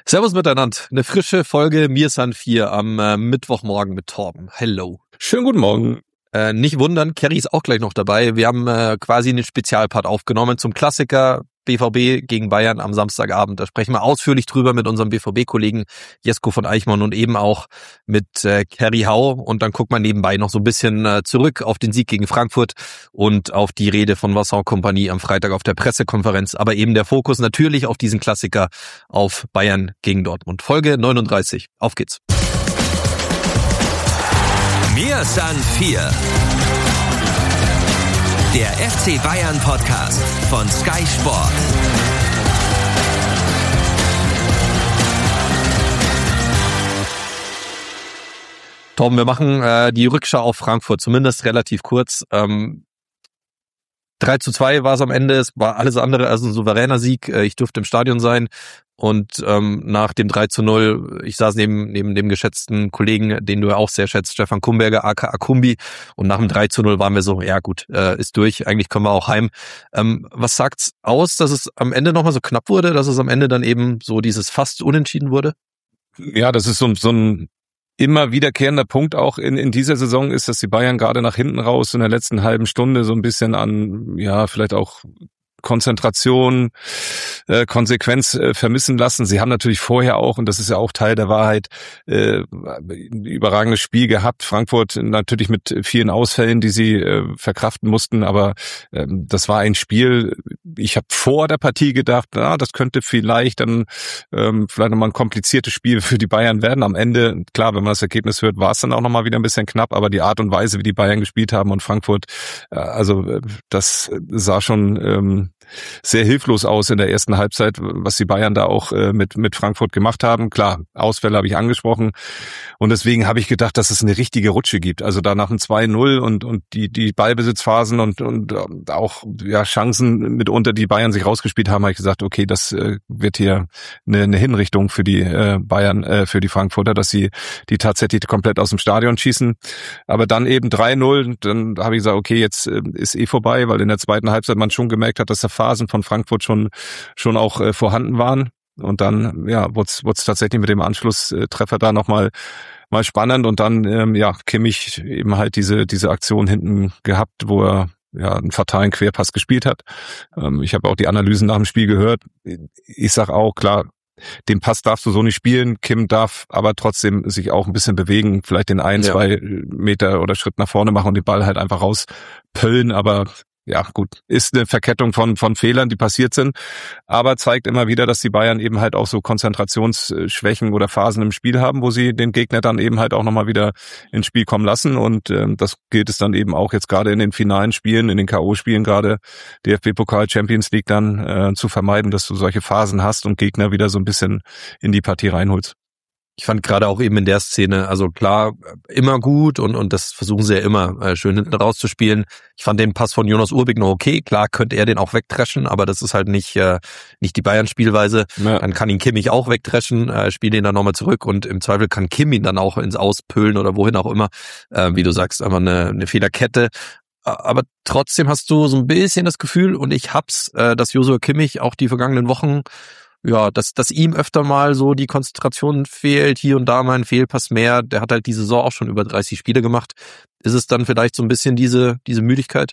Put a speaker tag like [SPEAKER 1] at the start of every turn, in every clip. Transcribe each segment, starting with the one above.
[SPEAKER 1] Servus miteinander. Eine frische Folge Mir san 4 am Mittwochmorgen mit Torben. Hello.
[SPEAKER 2] Schönen guten Morgen.
[SPEAKER 1] Nicht wundern, Kerry ist auch gleich noch dabei. Wir haben quasi einen Spezialpart aufgenommen zum Klassiker BVB gegen Bayern am Samstagabend. Da sprechen wir ausführlich drüber mit unserem BVB-Kollegen Jesko von Eichmann und eben auch mit Kerry Hau. Und dann guckt man nebenbei noch so ein bisschen zurück auf den Sieg gegen Frankfurt und auf die Rede von Vincent Kompany am Freitag auf der Pressekonferenz. Aber eben der Fokus natürlich auf diesen Klassiker, auf Bayern gegen Dortmund. Folge 39. Auf geht's.
[SPEAKER 3] Mir san 4. Der FC Bayern Podcast von Sky Sport.
[SPEAKER 1] Torben, wir machen die Rückschau auf Frankfurt, zumindest relativ kurz. 3:2 war es am Ende, es war alles andere als ein souveräner Sieg. Ich durfte im Stadion sein und nach dem 3:0, ich saß neben dem geschätzten Kollegen, den du ja auch sehr schätzt, Stefan Kumberger, aka Kumbi, und nach dem 3:0 waren wir so, ja gut, ist durch, eigentlich können wir auch heim. Was sagt's aus, dass es am Ende nochmal so knapp wurde, dass es am Ende dann eben so dieses fast Unentschieden wurde?
[SPEAKER 2] Ja, das ist so ein immer wiederkehrender Punkt auch in dieser Saison ist, dass die Bayern gerade nach hinten raus in der letzten halben Stunde so ein bisschen an, ja, vielleicht auch Konzentration, Konsequenz vermissen lassen. Sie haben natürlich vorher auch, und das ist ja auch Teil der Wahrheit, ein überragendes Spiel gehabt. Frankfurt natürlich mit vielen Ausfällen, die sie verkraften mussten, aber das war ein Spiel, ich habe vor der Partie gedacht, das könnte vielleicht dann vielleicht nochmal ein kompliziertes Spiel für die Bayern werden. Am Ende, klar, wenn man das Ergebnis hört, war es dann auch nochmal wieder ein bisschen knapp, aber die Art und Weise, wie die Bayern gespielt haben und Frankfurt, das sah schon sehr hilflos aus in der ersten Halbzeit, was die Bayern da auch mit Frankfurt gemacht haben. Klar, Ausfälle habe ich angesprochen und deswegen habe ich gedacht, dass es eine richtige Rutsche gibt. Also da nach dem 2:0 und die Ballbesitzphasen und auch ja Chancen mitunter, die Bayern sich rausgespielt haben, habe ich gesagt, okay, das wird hier eine Hinrichtung für die Bayern, für die Frankfurter, dass sie die tatsächlich komplett aus dem Stadion schießen. Aber dann eben 3:0, dann habe ich gesagt, okay, jetzt ist vorbei, weil in der zweiten Halbzeit man schon gemerkt hat, dass der Phasen von Frankfurt schon auch vorhanden waren. Und dann wurde es tatsächlich mit dem Anschlusstreffer da nochmal mal spannend. Und dann Kimmich eben halt diese Aktion hinten gehabt, wo er einen fatalen Querpass gespielt hat. Ich habe auch die Analysen nach dem Spiel gehört. Ich sag auch, klar, den Pass darfst du so nicht spielen. Kim darf aber trotzdem sich auch ein bisschen bewegen, vielleicht den 2 Meter oder Schritt nach vorne machen und den Ball halt einfach rauspöllen, aber ja, gut, ist eine Verkettung von Fehlern, die passiert sind, aber zeigt immer wieder, dass die Bayern eben halt auch so Konzentrationsschwächen oder Phasen im Spiel haben, wo sie den Gegner dann eben halt auch nochmal wieder ins Spiel kommen lassen und das gilt es dann eben auch jetzt gerade in den finalen Spielen, in den K.O.-Spielen gerade DFB-Pokal, Champions League dann zu vermeiden, dass du solche Phasen hast und Gegner wieder so ein bisschen in die Partie reinholst.
[SPEAKER 1] Ich fand gerade auch eben in der Szene, also klar, immer gut und das versuchen sie ja immer, schön hinten rauszuspielen. Ich fand den Pass von Jonas Urbik noch okay. Klar könnte er den auch wegdreschen, aber das ist halt nicht die Bayern-Spielweise. Ja. Dann kann ihn Kimmich auch wegdreschen, spielt ihn dann nochmal zurück und im Zweifel kann Kim ihn dann auch ins Auspölen oder wohin auch immer. Wie du sagst, einfach eine Fehlerkette. Aber trotzdem hast du so ein bisschen das Gefühl, und ich hab's, dass Joshua Kimmich auch die vergangenen Wochen, dass ihm öfter mal so die Konzentration fehlt, hier und da mal ein Fehlpass mehr. Der hat halt die Saison auch schon über 30 Spiele gemacht. Ist es dann vielleicht so ein bisschen diese Müdigkeit?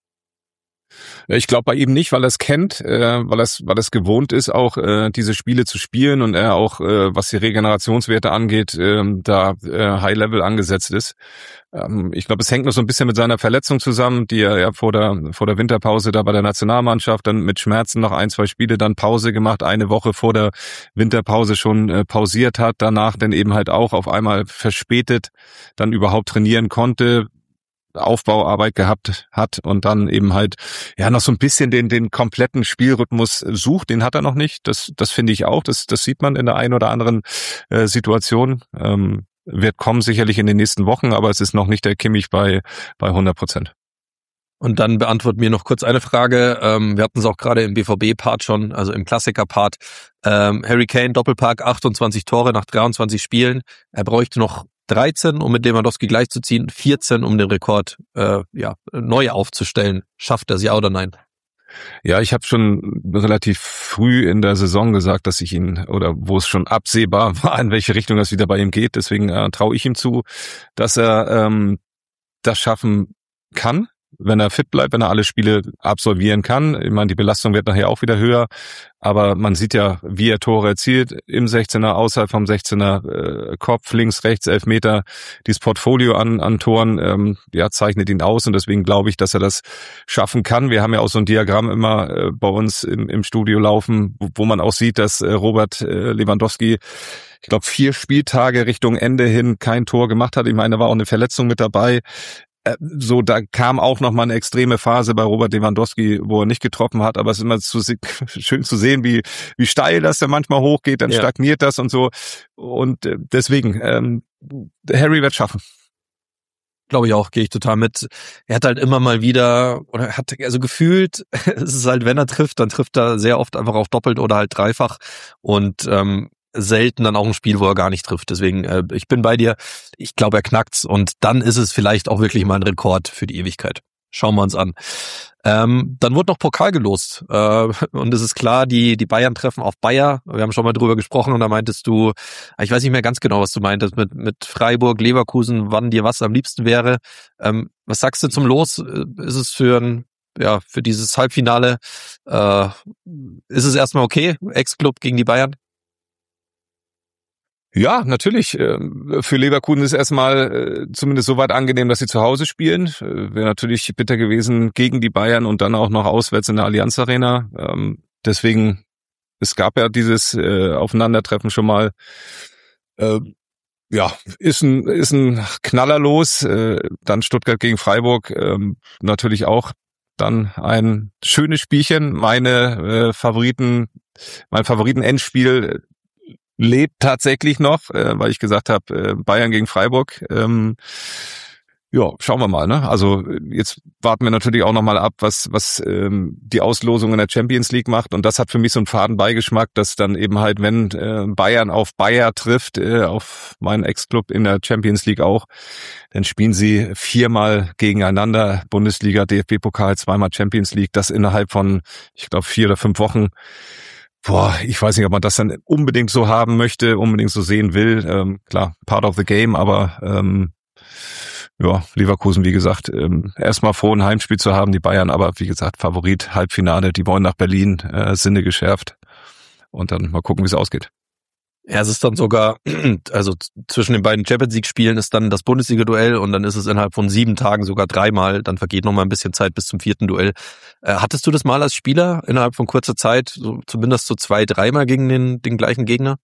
[SPEAKER 2] Ich glaube bei ihm nicht, weil er es kennt, weil es gewohnt ist, auch diese Spiele zu spielen und er auch, was die Regenerationswerte angeht, High Level angesetzt ist. Ich glaube, es hängt noch so ein bisschen mit seiner Verletzung zusammen, die er ja vor der Winterpause da bei der Nationalmannschaft dann mit Schmerzen noch 1-2 Spiele dann Pause gemacht, eine Woche vor der Winterpause schon pausiert hat, danach dann eben halt auch auf einmal verspätet dann überhaupt trainieren konnte, Aufbauarbeit gehabt hat und dann eben halt noch so ein bisschen den kompletten Spielrhythmus sucht, den hat er noch nicht. Das finde ich auch, das sieht man in der einen oder anderen Situation. Wird kommen sicherlich in den nächsten Wochen, aber es ist noch nicht der Kimmich bei 100%.
[SPEAKER 1] Und dann beantworten wir noch kurz eine Frage. Wir hatten es auch gerade im BVB-Part schon, also im Klassiker-Part. Harry Kane, Doppelpack, 28 Tore nach 23 Spielen. Er bräuchte noch 13, um mit Lewandowski gleichzuziehen, 14, um den Rekord neu aufzustellen. Schafft er es, ja oder nein?
[SPEAKER 2] Ja, ich habe schon relativ früh in der Saison gesagt, dass ich ihn, oder wo es schon absehbar war, in welche Richtung das wieder bei ihm geht. Deswegen traue ich ihm zu, dass er das schaffen kann, wenn er fit bleibt, wenn er alle Spiele absolvieren kann. Ich meine, die Belastung wird nachher auch wieder höher, aber man sieht ja, wie er Tore erzielt, im 16er, außerhalb vom 16er, Kopf, links, rechts, Elfmeter. Dieses Portfolio an Toren zeichnet ihn aus und deswegen glaube ich, dass er das schaffen kann. Wir haben ja auch so ein Diagramm immer bei uns im Studio laufen, wo man auch sieht, dass Robert Lewandowski, ich glaube, 4 Spieltage Richtung Ende hin kein Tor gemacht hat. Ich meine, da war auch eine Verletzung mit dabei. So, da kam auch noch mal eine extreme Phase bei Robert Lewandowski, wo er nicht getroffen hat, aber es ist immer schön zu sehen, wie steil das dann manchmal hochgeht, dann stagniert das und so. Und deswegen, Harry wird schaffen.
[SPEAKER 1] Glaube ich auch, gehe ich total mit. Er hat halt immer mal wieder, oder hat also gefühlt, es ist halt, wenn er trifft, dann trifft er sehr oft einfach auch doppelt oder halt dreifach und selten dann auch ein Spiel, wo er gar nicht trifft. Deswegen, ich bin bei dir. Ich glaube, er knackt's und dann ist es vielleicht auch wirklich mal ein Rekord für die Ewigkeit. Schauen wir uns an. Dann wurde noch Pokal gelost und es ist klar, die Bayern treffen auf Bayer. Wir haben schon mal drüber gesprochen und da meintest du, ich weiß nicht mehr ganz genau, was du meintest, mit Freiburg, Leverkusen, wann dir was am liebsten wäre. Was sagst du zum Los? Ist es für dieses Halbfinale, ist es erstmal okay? Ex-Club gegen die Bayern?
[SPEAKER 2] Ja, natürlich. Für Leverkusen ist erstmal zumindest so weit angenehm, dass sie zu Hause spielen. Wäre natürlich bitter gewesen gegen die Bayern und dann auch noch auswärts in der Allianz Arena. Deswegen, es gab ja dieses Aufeinandertreffen schon mal. Ist ein Knaller los. Dann Stuttgart gegen Freiburg. Natürlich auch dann ein schönes Spielchen. Mein Favoriten-Endspiel lebt tatsächlich noch, weil ich gesagt habe, Bayern gegen Freiburg. Schauen wir mal. Ne? Also jetzt warten wir natürlich auch noch mal ab, was die Auslosung in der Champions League macht. Und das hat für mich so einen faden Beigeschmack, dass dann eben halt, wenn Bayern auf Bayer trifft, auf meinen Ex-Club in der Champions League auch, dann spielen sie 4-mal gegeneinander. Bundesliga, DFB-Pokal, 2-mal Champions League. Das innerhalb von, ich glaube, 4 oder 5 Wochen. Ich weiß nicht, ob man das dann unbedingt so haben möchte, unbedingt so sehen will. Klar, part of the game, aber Leverkusen, wie gesagt, erstmal froh, ein Heimspiel zu haben, die Bayern, aber wie gesagt, Favorit, Halbfinale, die wollen nach Berlin, Sinne geschärft und dann mal gucken, wie es ausgeht.
[SPEAKER 1] Ja, es ist dann sogar, also zwischen den beiden Champions-League-Spielen ist dann das Bundesliga-Duell und dann ist es innerhalb von 7 Tagen sogar 3-mal, dann vergeht noch mal ein bisschen Zeit bis zum 4. Duell. Hattest du das mal als Spieler innerhalb von kurzer Zeit, so, zumindest so 2-3-mal gegen den gleichen Gegner?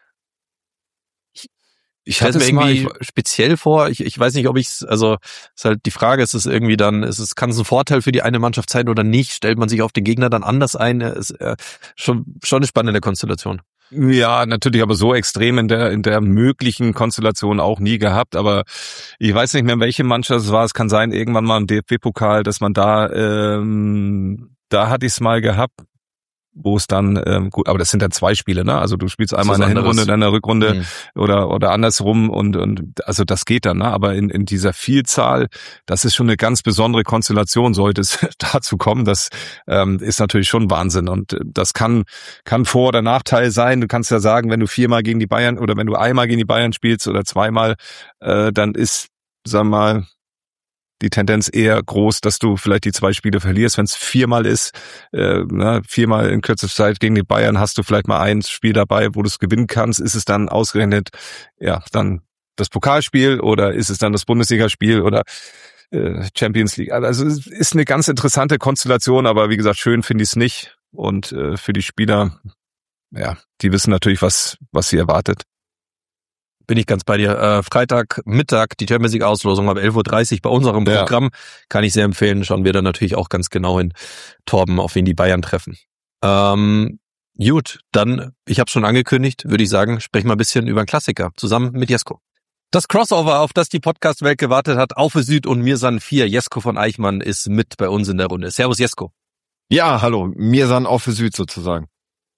[SPEAKER 1] Ich stelle mir irgendwie speziell vor, ich weiß nicht, ob ich's, also ist halt die Frage, ist es irgendwie dann, kann es ein Vorteil für die eine Mannschaft sein oder nicht? Stellt man sich auf den Gegner dann anders ein? Ist schon eine spannende Konstellation.
[SPEAKER 2] Ja, natürlich, aber so extrem in der möglichen Konstellation auch nie gehabt. Aber ich weiß nicht mehr, welche Mannschaft es war. Es kann sein, irgendwann mal im DFB-Pokal, dass man da hatte ich es mal gehabt, wo es dann, gut, aber das sind dann 2 Spiele, ne? Also du spielst einmal in der Hinrunde, dann in der Rückrunde oder andersrum und also das geht dann, ne? Aber in dieser Vielzahl, das ist schon eine ganz besondere Konstellation, sollte es dazu kommen. Das ist natürlich schon Wahnsinn und das kann Vor- oder Nachteil sein. Du kannst ja sagen, wenn du 4-mal gegen die Bayern oder wenn du einmal gegen die Bayern spielst oder 2-mal, dann ist, sagen wir mal, die Tendenz eher groß, dass du vielleicht die 2 Spiele verlierst. Wenn es 4-mal ist, 4-mal in kürzester Zeit gegen die Bayern, hast du vielleicht mal ein Spiel dabei, wo du es gewinnen kannst. Ist es dann ausgerechnet, dann das Pokalspiel oder ist es dann das Bundesligaspiel oder Champions League? Also es ist eine ganz interessante Konstellation, aber wie gesagt, schön finde ich es nicht. Und für die Spieler, die wissen natürlich, was sie erwartet.
[SPEAKER 1] Bin ich ganz bei dir. Freitagmittag die Champions League Auslosung ab 11:30 Uhr bei unserem Programm. Kann ich sehr empfehlen. Schauen wir dann natürlich auch ganz genau hin, Torben, auf wen die Bayern treffen. Gut, dann, ich habe schon angekündigt, würde ich sagen, sprechen wir ein bisschen über einen Klassiker zusammen mit Jesko. Das Crossover, auf das die Podcast-Welt gewartet hat, Auf für Süd und Mirsan 4. Jesko von Eichmann ist mit bei uns in der Runde. Servus Jesko.
[SPEAKER 4] Ja, hallo. Mirsan Auf für Süd sozusagen.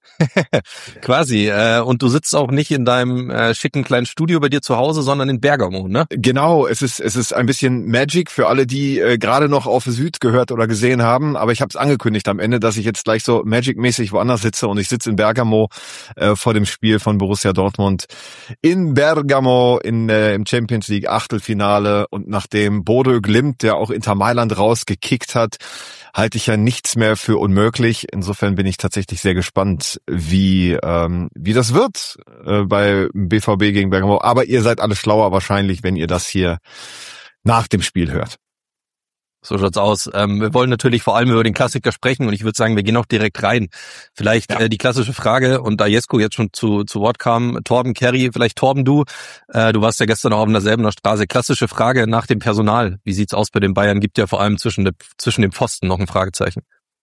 [SPEAKER 1] Quasi. Und du sitzt auch nicht in deinem schicken kleinen Studio bei dir zu Hause, sondern in Bergamo, ne?
[SPEAKER 4] Genau, es ist ein bisschen Magic für alle, die gerade noch auf Süd gehört oder gesehen haben. Aber ich habe es angekündigt am Ende, dass ich jetzt gleich so Magic-mäßig woanders sitze. Und ich sitze in Bergamo vor dem Spiel von Borussia Dortmund in Bergamo im Champions League Achtelfinale. Und nachdem Bodø Glimt, der auch Inter Mailand rausgekickt hat, halte ich ja nichts mehr für unmöglich. Insofern bin ich tatsächlich sehr gespannt, wie das wird bei BVB gegen Bergamo. Aber ihr seid alle schlauer wahrscheinlich, wenn ihr das hier nach dem Spiel hört.
[SPEAKER 1] So schaut's aus. Wir wollen natürlich vor allem über den Klassiker sprechen und ich würde sagen, wir gehen auch direkt rein. Vielleicht die klassische Frage, und da Jesko jetzt schon zu Wort kam, Torben, Kerry, vielleicht Torben, du warst ja gestern auch auf derselben Straße. Klassische Frage nach dem Personal. Wie sieht's aus bei den Bayern? Gibt ja vor allem zwischen dem Pfosten noch ein Fragezeichen.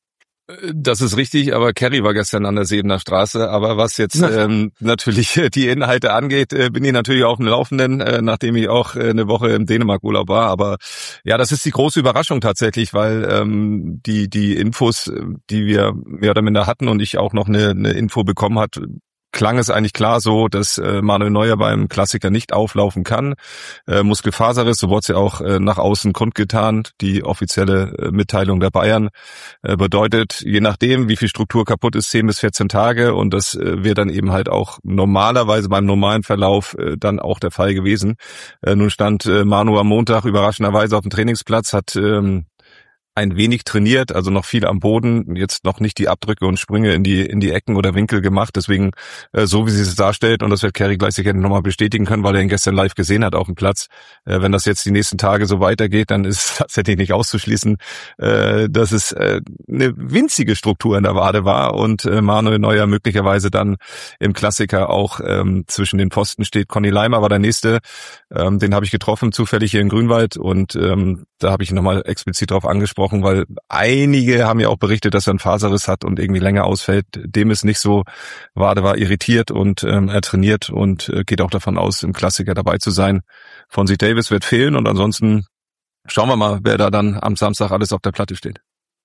[SPEAKER 2] Das ist richtig, aber Kerry war gestern an der Sebener Straße. Aber was jetzt natürlich die Inhalte angeht, bin ich natürlich auf dem Laufenden, nachdem ich auch eine Woche im Dänemark-Urlaub war. Aber ja, das ist die große Überraschung tatsächlich, weil die Infos, die wir mehr oder minder hatten und ich auch noch eine Info bekommen hat, klang es eigentlich klar so, dass Manuel Neuer beim Klassiker nicht auflaufen kann. Muskelfaserriss, so wurde es ja auch nach außen kundgetan. Die offizielle Mitteilung der Bayern bedeutet, je nachdem, wie viel Struktur kaputt ist, 10 bis 14 Tage. Und das wäre dann eben halt auch normalerweise beim normalen Verlauf dann auch der Fall gewesen. Nun stand Manu am Montag überraschenderweise auf dem Trainingsplatz, hat ein wenig trainiert, also noch viel am Boden, jetzt noch nicht die Abdrücke und Sprünge in die Ecken oder Winkel gemacht, deswegen so wie sie es darstellt, und das wird Kerry gleich sicher nochmal bestätigen können, weil er ihn gestern live gesehen hat auf dem Platz. Wenn das jetzt die nächsten Tage so weitergeht, dann ist tatsächlich nicht auszuschließen, dass es eine winzige Struktur in der Wade war und Manuel Neuer möglicherweise dann im Klassiker auch zwischen den Pfosten steht. Conny Leimer war der Nächste, den habe ich getroffen, zufällig hier in Grünwald, und da habe ich ihn nochmal explizit drauf angesprochen, weil einige haben ja auch berichtet, dass er einen Faserriss hat und irgendwie länger ausfällt. Dem ist nicht so. Wade war irritiert und er trainiert und geht auch davon aus, im Klassiker dabei zu sein. Fonzie Davis wird fehlen und ansonsten schauen wir mal, wer da dann am Samstag alles auf der Platte steht.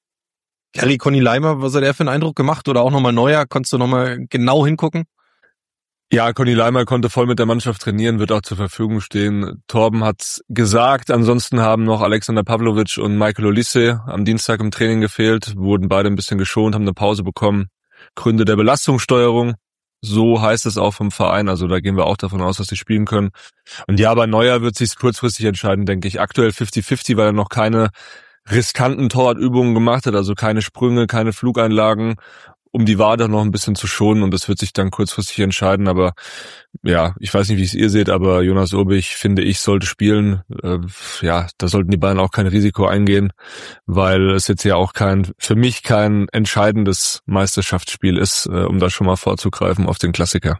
[SPEAKER 1] Kerry, Conny Leimer, was hat er für einen Eindruck gemacht? Oder auch nochmal Neuer? Konntest du nochmal genau hingucken?
[SPEAKER 5] Ja, Conny Leimer konnte voll mit der Mannschaft trainieren, wird auch zur Verfügung stehen. Torben hat's gesagt, ansonsten haben noch Alexander Pavlovic und Michael Olise am Dienstag im Training gefehlt, wurden beide ein bisschen geschont, haben eine Pause bekommen. Gründe der Belastungssteuerung, so heißt es auch vom Verein, also da gehen wir auch davon aus, dass sie spielen können. Und ja, bei Neuer wird sich's kurzfristig entscheiden, denke ich. Aktuell 50-50, weil er noch keine riskanten Torwartübungen gemacht hat, also keine Sprünge, keine Flugeinlagen, um die Wade noch ein bisschen zu schonen, und das wird sich dann kurzfristig entscheiden. Aber ja, ich weiß nicht, wie es ihr seht, aber Jonas Urbich, finde ich, sollte spielen. Da sollten die Bayern auch kein Risiko eingehen, weil es jetzt ja auch für mich kein entscheidendes Meisterschaftsspiel ist, um da schon mal vorzugreifen auf den Klassiker.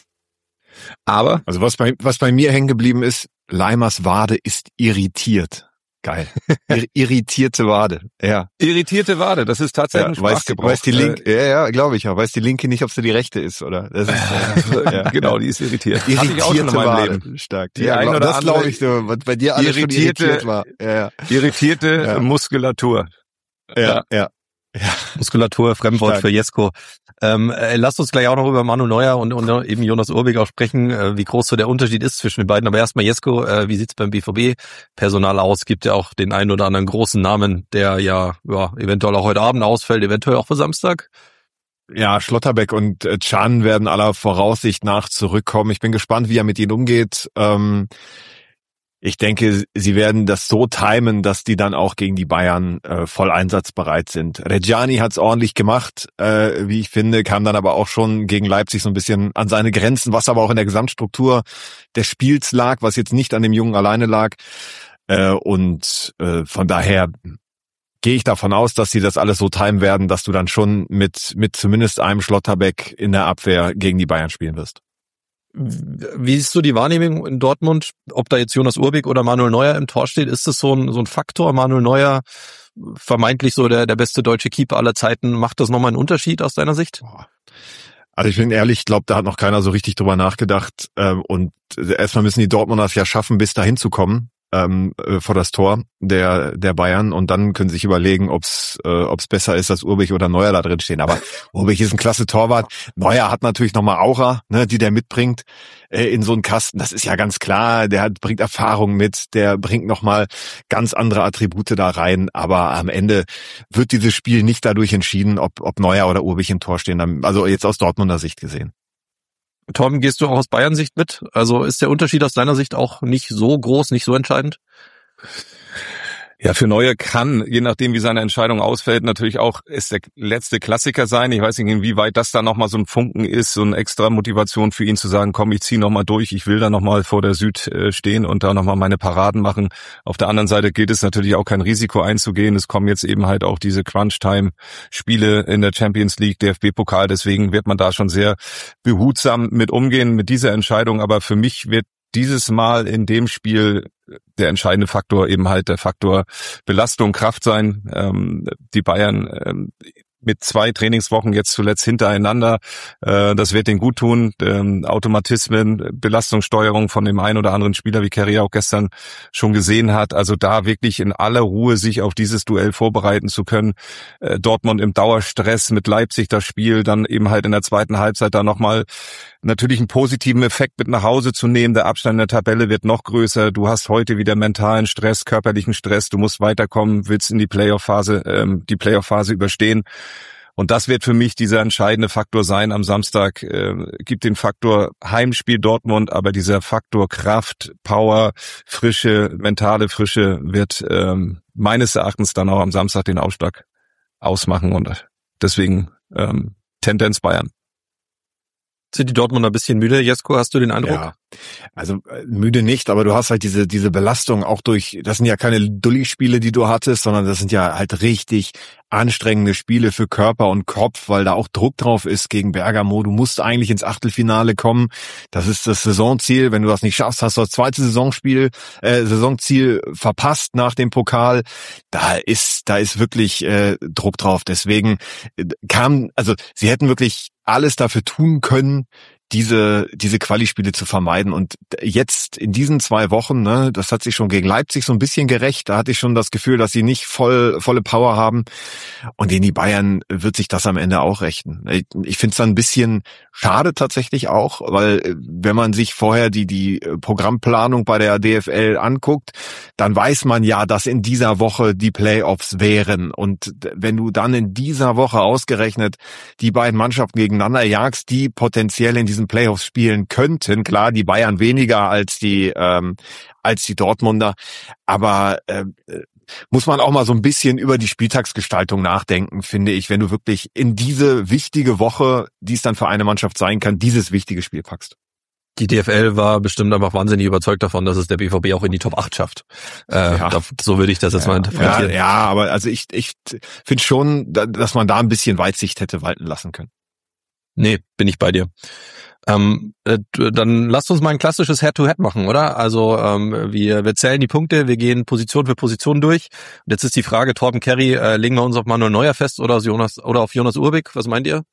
[SPEAKER 4] Aber, also was bei mir hängen geblieben ist, Leimers Wade ist irritiert. Geil. Irritierte Wade. Ja.
[SPEAKER 2] Irritierte Wade, das ist tatsächlich ein Sprachgebrauch.
[SPEAKER 4] Weiß die linke, glaube ich ja. Weiß die linke nicht, ob sie die rechte ist, oder? Das ist,
[SPEAKER 2] genau, die ist irritiert.
[SPEAKER 4] Irritierte Wade. Stark.
[SPEAKER 2] Ja,
[SPEAKER 4] das glaube ich so, was bei dir alles schon irritiert war. Ja.
[SPEAKER 2] Irritierte Muskulatur.
[SPEAKER 4] Ja.
[SPEAKER 1] Muskulatur, Fremdwort für Jesko. Lasst uns gleich auch noch über Manu Neuer und eben Jonas Urbich auch sprechen, wie groß so der Unterschied ist zwischen den beiden. Aber erstmal Jesko, wie sieht's beim BVB-Personal aus? Gibt ja auch den einen oder anderen großen Namen, der ja eventuell auch heute Abend ausfällt, eventuell auch für Samstag.
[SPEAKER 4] Ja, Schlotterbeck und Can werden aller Voraussicht nach zurückkommen. Ich bin gespannt, wie er mit ihnen umgeht. Ich denke, sie werden das so timen, dass die dann auch gegen die Bayern voll einsatzbereit sind. Reggiani hat's ordentlich gemacht, wie ich finde, kam dann aber auch schon gegen Leipzig so ein bisschen an seine Grenzen, was aber auch in der Gesamtstruktur des Spiels lag, was jetzt nicht an dem Jungen alleine lag. Von daher gehe ich davon aus, dass sie das alles so timen werden, dass du dann schon mit zumindest einem Schlotterbeck in der Abwehr gegen die Bayern spielen wirst.
[SPEAKER 1] Wie ist so die Wahrnehmung in Dortmund, ob da jetzt Jonas Urbich oder Manuel Neuer im Tor steht? Ist das so ein Faktor? Manuel Neuer, vermeintlich so der beste deutsche Keeper aller Zeiten, macht das nochmal einen Unterschied aus deiner Sicht?
[SPEAKER 4] Also ich bin ehrlich, ich glaube, da hat noch keiner so richtig drüber nachgedacht. Und erstmal müssen die Dortmunders ja schaffen, bis dahin zu kommen. vor das Tor der Bayern und dann können sie sich überlegen, ob's besser ist, dass Urbich oder Neuer da drin stehen. Aber Urbich ist ein klasse Torwart. Neuer hat natürlich nochmal Aura, ne, die der mitbringt in so einen Kasten. Das ist ja ganz klar. Der bringt Erfahrung mit, der bringt nochmal ganz andere Attribute da rein. Aber am Ende wird dieses Spiel nicht dadurch entschieden, ob Neuer oder Urbich im Tor stehen. Also jetzt aus Dortmunder Sicht gesehen.
[SPEAKER 1] Torben, gehst du auch aus Bayern-Sicht mit? Also ist der Unterschied aus deiner Sicht auch nicht so groß, nicht so entscheidend?
[SPEAKER 2] Ja, für Neuer kann, je nachdem wie seine Entscheidung ausfällt, natürlich auch ist der letzte Klassiker sein. Ich weiß nicht, inwieweit das da nochmal so ein Funken ist, so eine extra Motivation für ihn zu sagen, komm, ich ziehe nochmal durch, ich will da nochmal vor der Süd stehen und da nochmal meine Paraden machen. Auf der anderen Seite gilt es natürlich auch kein Risiko einzugehen. Es kommen jetzt eben halt auch diese Crunch-Time-Spiele in der Champions League, DFB-Pokal. Deswegen wird man da schon sehr behutsam mit umgehen mit dieser Entscheidung. Aber für mich wird dieses Mal in dem Spiel der entscheidende Faktor eben halt der Faktor Belastung, Kraft sein. Die Bayern mit 2 Trainingswochen jetzt zuletzt hintereinander, das wird denen gut tun. Automatismen, Belastungssteuerung von dem einen oder anderen Spieler, wie Kerry auch gestern schon gesehen hat. Also da wirklich in aller Ruhe sich auf dieses Duell vorbereiten zu können. Dortmund im Dauerstress mit Leipzig das Spiel, dann eben halt in der zweiten Halbzeit da nochmal natürlich einen positiven Effekt mit nach Hause zu nehmen. Der Abstand in der Tabelle wird noch größer. Du hast heute wieder mentalen Stress, körperlichen Stress. Du musst weiterkommen, willst in die Playoff-Phase überstehen. Und das wird für mich dieser entscheidende Faktor sein am Samstag. Gibt den Faktor Heimspiel Dortmund, aber dieser Faktor Kraft, Power, Frische, mentale Frische wird meines Erachtens dann auch am Samstag den Ausschlag ausmachen. Und deswegen Tendenz Bayern.
[SPEAKER 1] Sind die Dortmunder ein bisschen müde? Jesko, hast du den Eindruck?
[SPEAKER 4] Ja, also müde nicht, aber du hast halt diese Belastung auch das sind ja keine Dulli-Spiele, die du hattest, sondern das sind ja halt richtig anstrengende Spiele für Körper und Kopf, weil da auch Druck drauf ist gegen Bergamo. Du musst eigentlich ins Achtelfinale kommen. Das ist das Saisonziel. Wenn du das nicht schaffst, hast du das zweite Saisonziel verpasst nach dem Pokal. Da ist wirklich Druck drauf. Deswegen sie hätten wirklich alles dafür tun können, diese Quali-Spiele zu vermeiden. Und jetzt in diesen 2 Wochen, ne, das hat sich schon gegen Leipzig so ein bisschen gerecht. Da hatte ich schon das Gefühl, dass sie nicht volle Power haben. Und gegen die Bayern wird sich das am Ende auch rächen. Ich finde es dann ein bisschen schade tatsächlich auch, weil wenn man sich vorher die Programmplanung bei der DFL anguckt, dann weiß man ja, dass in dieser Woche die Playoffs wären. Und wenn du dann in dieser Woche ausgerechnet die beiden Mannschaften gegeneinander jagst, die potenziell in diesen Playoffs spielen könnten, klar, die Bayern weniger als die Dortmunder, aber muss man auch mal so ein bisschen über die Spieltagsgestaltung nachdenken, finde ich, wenn du wirklich in diese wichtige Woche, die es dann für eine Mannschaft sein kann, dieses wichtige Spiel packst.
[SPEAKER 1] Die DFL war bestimmt einfach wahnsinnig überzeugt davon, dass es der BVB auch in die Top 8 schafft. So würde ich das jetzt mal interpretieren.
[SPEAKER 4] Ja, aber also ich finde schon, dass man da ein bisschen Weitsicht hätte walten lassen können.
[SPEAKER 1] Nee, bin ich bei dir. Dann lasst uns mal ein klassisches Head-to-Head machen, oder? Also wir zählen die Punkte, wir gehen Position für Position durch. Und jetzt ist die Frage, Torben, Kerry, legen wir uns auf Manuel Neuer fest oder auf Jonas Urbich? Was meint ihr?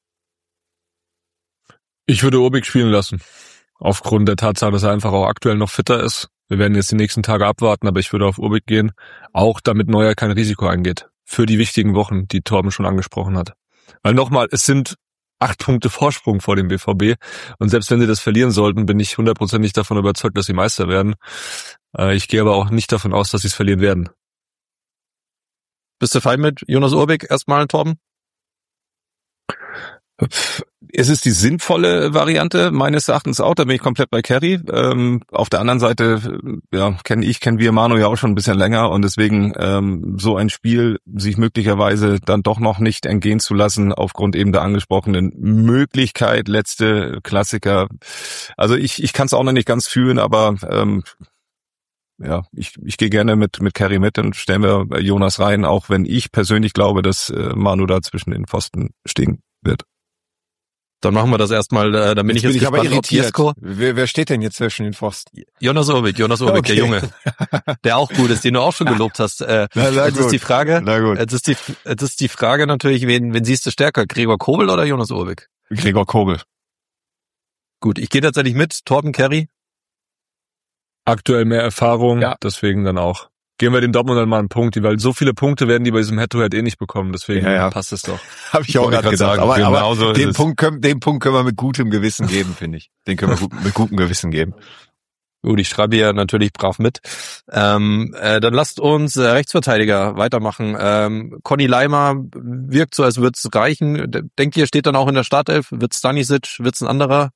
[SPEAKER 5] Ich würde Urbich spielen lassen. Aufgrund der Tatsache, dass er einfach auch aktuell noch fitter ist. Wir werden jetzt die nächsten Tage abwarten, aber ich würde auf Urbich gehen, auch damit Neuer kein Risiko eingeht. Für die wichtigen Wochen, die Torben schon angesprochen hat. Weil nochmal, es sind 8 Punkte Vorsprung vor dem BVB. Und selbst wenn sie das verlieren sollten, bin ich 100% davon überzeugt, dass sie Meister werden. Ich gehe aber auch nicht davon aus, dass sie es verlieren werden.
[SPEAKER 1] Bist du fein mit Jonas Urbich erstmal, Torben?
[SPEAKER 2] Es ist die sinnvolle Variante, meines Erachtens auch, da bin ich komplett bei Kerry. Auf der anderen Seite, kennen wir Manu ja auch schon ein bisschen länger und deswegen so ein Spiel sich möglicherweise dann doch noch nicht entgehen zu lassen, aufgrund eben der angesprochenen Möglichkeit, letzte Klassiker. Also ich kann es auch noch nicht ganz fühlen, aber ich gehe gerne mit Kerry mit und stellen wir Jonas rein, auch wenn ich persönlich glaube, dass Manu da zwischen den Pfosten stehen wird.
[SPEAKER 1] Dann machen wir das erstmal, dann bin ich jetzt gespannt,
[SPEAKER 4] aber irritiert.
[SPEAKER 1] Jesko.
[SPEAKER 4] Wer steht denn jetzt zwischen den Pfosten?
[SPEAKER 1] Jonas Urbich, okay. Der Junge, der auch gut ist, den du auch schon gelobt hast. Jetzt ist die Frage, jetzt ist die Frage natürlich, wen siehst du stärker, Gregor Kobel oder Jonas Urbich?
[SPEAKER 4] Gregor Kobel.
[SPEAKER 1] Gut, ich gehe tatsächlich mit, Torben, Kerry.
[SPEAKER 5] Aktuell mehr Erfahrung,
[SPEAKER 4] Ja.
[SPEAKER 5] deswegen dann auch. Geben wir den Dortmundern mal einen Punkt, weil so viele Punkte werden die bei diesem Head-to-Head nicht bekommen, deswegen passt es doch.
[SPEAKER 4] Habe ich auch
[SPEAKER 2] Wollte
[SPEAKER 4] gerade
[SPEAKER 2] ich
[SPEAKER 4] gedacht.
[SPEAKER 2] gerade sagen,
[SPEAKER 4] Aber
[SPEAKER 2] genauso ist
[SPEAKER 4] den
[SPEAKER 2] es.
[SPEAKER 4] Punkt können wir mit gutem Gewissen geben, finde ich. Den können wir mit gutem Gewissen geben.
[SPEAKER 1] Gut, ich schreibe hier natürlich brav mit. Dann lasst uns Rechtsverteidiger weitermachen. Conny Laimer wirkt so, als würde es reichen. Denkt ihr, steht dann auch in der Startelf? Wird's Stanisic? Wird's ein anderer?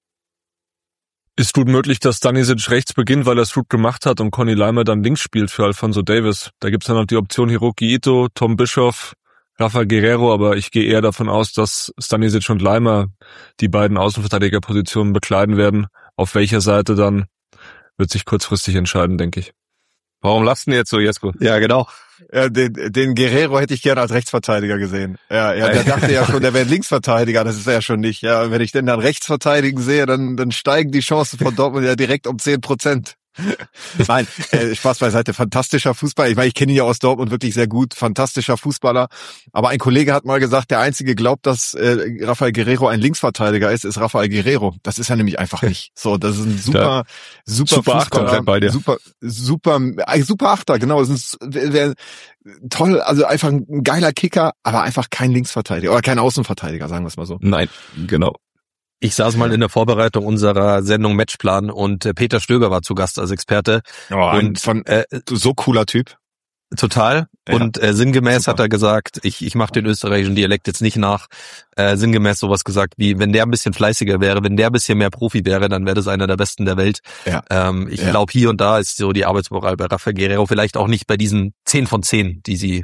[SPEAKER 5] Ist gut möglich, dass Stanisic rechts beginnt, weil er es gut gemacht hat und Conny Laimer dann links spielt für Alphonso Davies. Da gibt's dann noch die Option Hiroki Ito, Tom Bischoff, Rafa Guerrero, aber ich gehe eher davon aus, dass Stanisic und Laimer die beiden Außenverteidigerpositionen bekleiden werden. Auf welcher Seite dann, wird sich kurzfristig entscheiden, denke ich.
[SPEAKER 2] Warum lachst du denn jetzt so, Jesko?
[SPEAKER 1] Ja, genau.
[SPEAKER 4] Ja, den Guerrero hätte ich gerne als Rechtsverteidiger gesehen. Ja, der dachte ja schon, der wäre Linksverteidiger, das ist er ja schon nicht. Ja, wenn ich den dann Rechtsverteidigen sehe, dann steigen die Chancen von Dortmund ja direkt um 10%. Nein, Spaß beiseite, fantastischer Fußballer. Ich meine, ich kenne ihn ja aus Dortmund wirklich sehr gut, fantastischer Fußballer. Aber ein Kollege hat mal gesagt, der Einzige glaubt, dass Rafael Guerrero ein Linksverteidiger ist Rafael Guerrero. Das ist er nämlich einfach nicht. So, das ist ein super
[SPEAKER 2] Achter,
[SPEAKER 4] Fußballer,
[SPEAKER 2] bei dir.
[SPEAKER 4] super Achter, genau. Das ist toll, also einfach ein geiler Kicker, aber einfach kein Linksverteidiger oder kein Außenverteidiger, sagen wir es mal so.
[SPEAKER 2] Nein, genau.
[SPEAKER 1] Ich saß mal in der Vorbereitung unserer Sendung Matchplan und Peter Stöger war zu Gast als Experte. Und
[SPEAKER 4] so cooler Typ.
[SPEAKER 1] Total.
[SPEAKER 4] Ja,
[SPEAKER 1] und sinngemäß
[SPEAKER 4] super.
[SPEAKER 1] hat er gesagt, ich mache den österreichischen Dialekt jetzt nicht nach, sinngemäß sowas gesagt wie, wenn der ein bisschen fleißiger wäre, wenn der ein bisschen mehr Profi wäre, dann wäre das einer der Besten der Welt.
[SPEAKER 4] Ja.
[SPEAKER 1] Ich glaube, hier und da ist so die Arbeitsmoral bei Rafael Guerrero vielleicht auch nicht bei diesen 10 von 10, die sie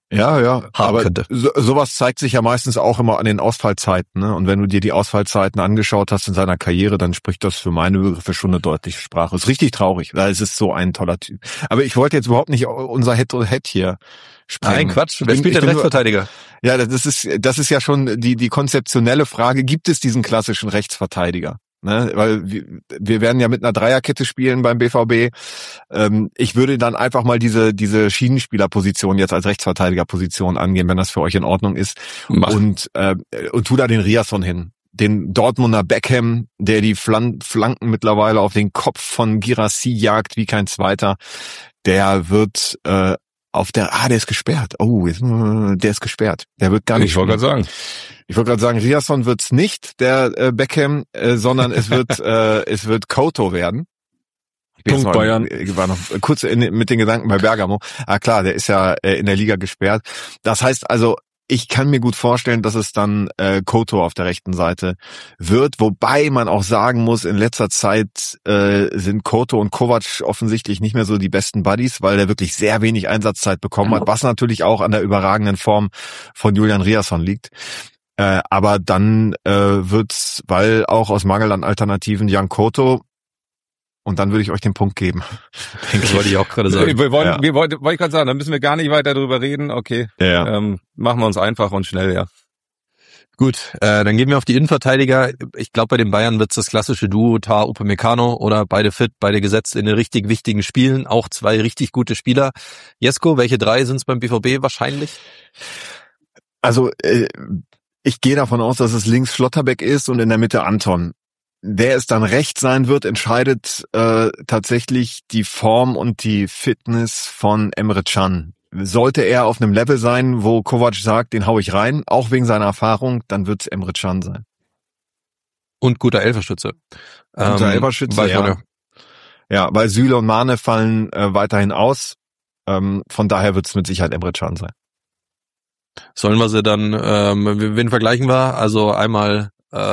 [SPEAKER 4] Ja, aber
[SPEAKER 1] könnte.
[SPEAKER 4] sowas zeigt sich ja meistens auch immer an den Ausfallzeiten, ne? Und wenn du dir die Ausfallzeiten angeschaut hast in seiner Karriere, dann spricht das für meine Begriffe schon eine deutliche Sprache. Ist richtig traurig, weil es ist so ein toller Typ. Aber ich wollte jetzt überhaupt nicht unser Head-to-Head hier sprechen.
[SPEAKER 1] Nein, Quatsch. Wer spielt den Rechtsverteidiger?
[SPEAKER 4] Ja, das ist ja schon die konzeptionelle Frage. Gibt es diesen klassischen Rechtsverteidiger? Ne, weil wir werden ja mit einer Dreierkette spielen beim BVB. Ich würde dann einfach mal diese Schienenspielerposition jetzt als Rechtsverteidigerposition angehen, wenn das für euch in Ordnung ist. Und tu da den Riasson hin. Den Dortmunder Beckham, der die Flanken mittlerweile auf den Kopf von Guirassy jagt wie kein zweiter. Der wird der ist gesperrt. Oh, der ist gesperrt. Der wird gar nicht.
[SPEAKER 2] Ich wollte gerade sagen.
[SPEAKER 4] Ich wollte gerade sagen, Riasson wird's nicht, der Beckham, sondern es wird Couto werden.
[SPEAKER 5] Punkt Bayern.
[SPEAKER 4] Ich war noch kurz mit den Gedanken bei Bergamo. Ah klar, der ist ja in der Liga gesperrt. Das heißt also, ich kann mir gut vorstellen, dass es dann Couto auf der rechten Seite wird, wobei man auch sagen muss, in letzter Zeit sind Couto und Kovac offensichtlich nicht mehr so die besten Buddies, weil der wirklich sehr wenig Einsatzzeit bekommen hat, was natürlich auch an der überragenden Form von Julian Riasson liegt. Aber dann wird's, weil auch aus Mangel an Alternativen Jan Couto, und dann würde ich euch den Punkt geben.
[SPEAKER 1] Das wollte ich auch gerade sagen.
[SPEAKER 2] Wollte ich gerade sagen, da müssen wir gar nicht weiter drüber reden. Okay, machen wir uns einfach und schnell, ja.
[SPEAKER 1] Gut, dann gehen wir auf die Innenverteidiger. Ich glaube, bei den Bayern wird's das klassische Duo Tah Upamecano oder beide fit, beide gesetzt in den richtig wichtigen Spielen. Auch 2 richtig gute Spieler. Jesko, welche 3 sind's beim BVB wahrscheinlich?
[SPEAKER 4] Also ich gehe davon aus, dass es links Schlotterbeck ist und in der Mitte Anton. Wer es dann rechts sein wird, entscheidet tatsächlich die Form und die Fitness von Emre Can. Sollte er auf einem Level sein, wo Kovac sagt, den hau ich rein, auch wegen seiner Erfahrung, dann wird es Emre Can sein.
[SPEAKER 1] Und guter Elferschütze.
[SPEAKER 4] Guter Elferschütze, ja. Ja, weil Süle und Mane fallen weiterhin aus. Von daher wird es mit Sicherheit Emre Can sein.
[SPEAKER 1] Sollen wir sie dann, wen vergleichen wir? Also einmal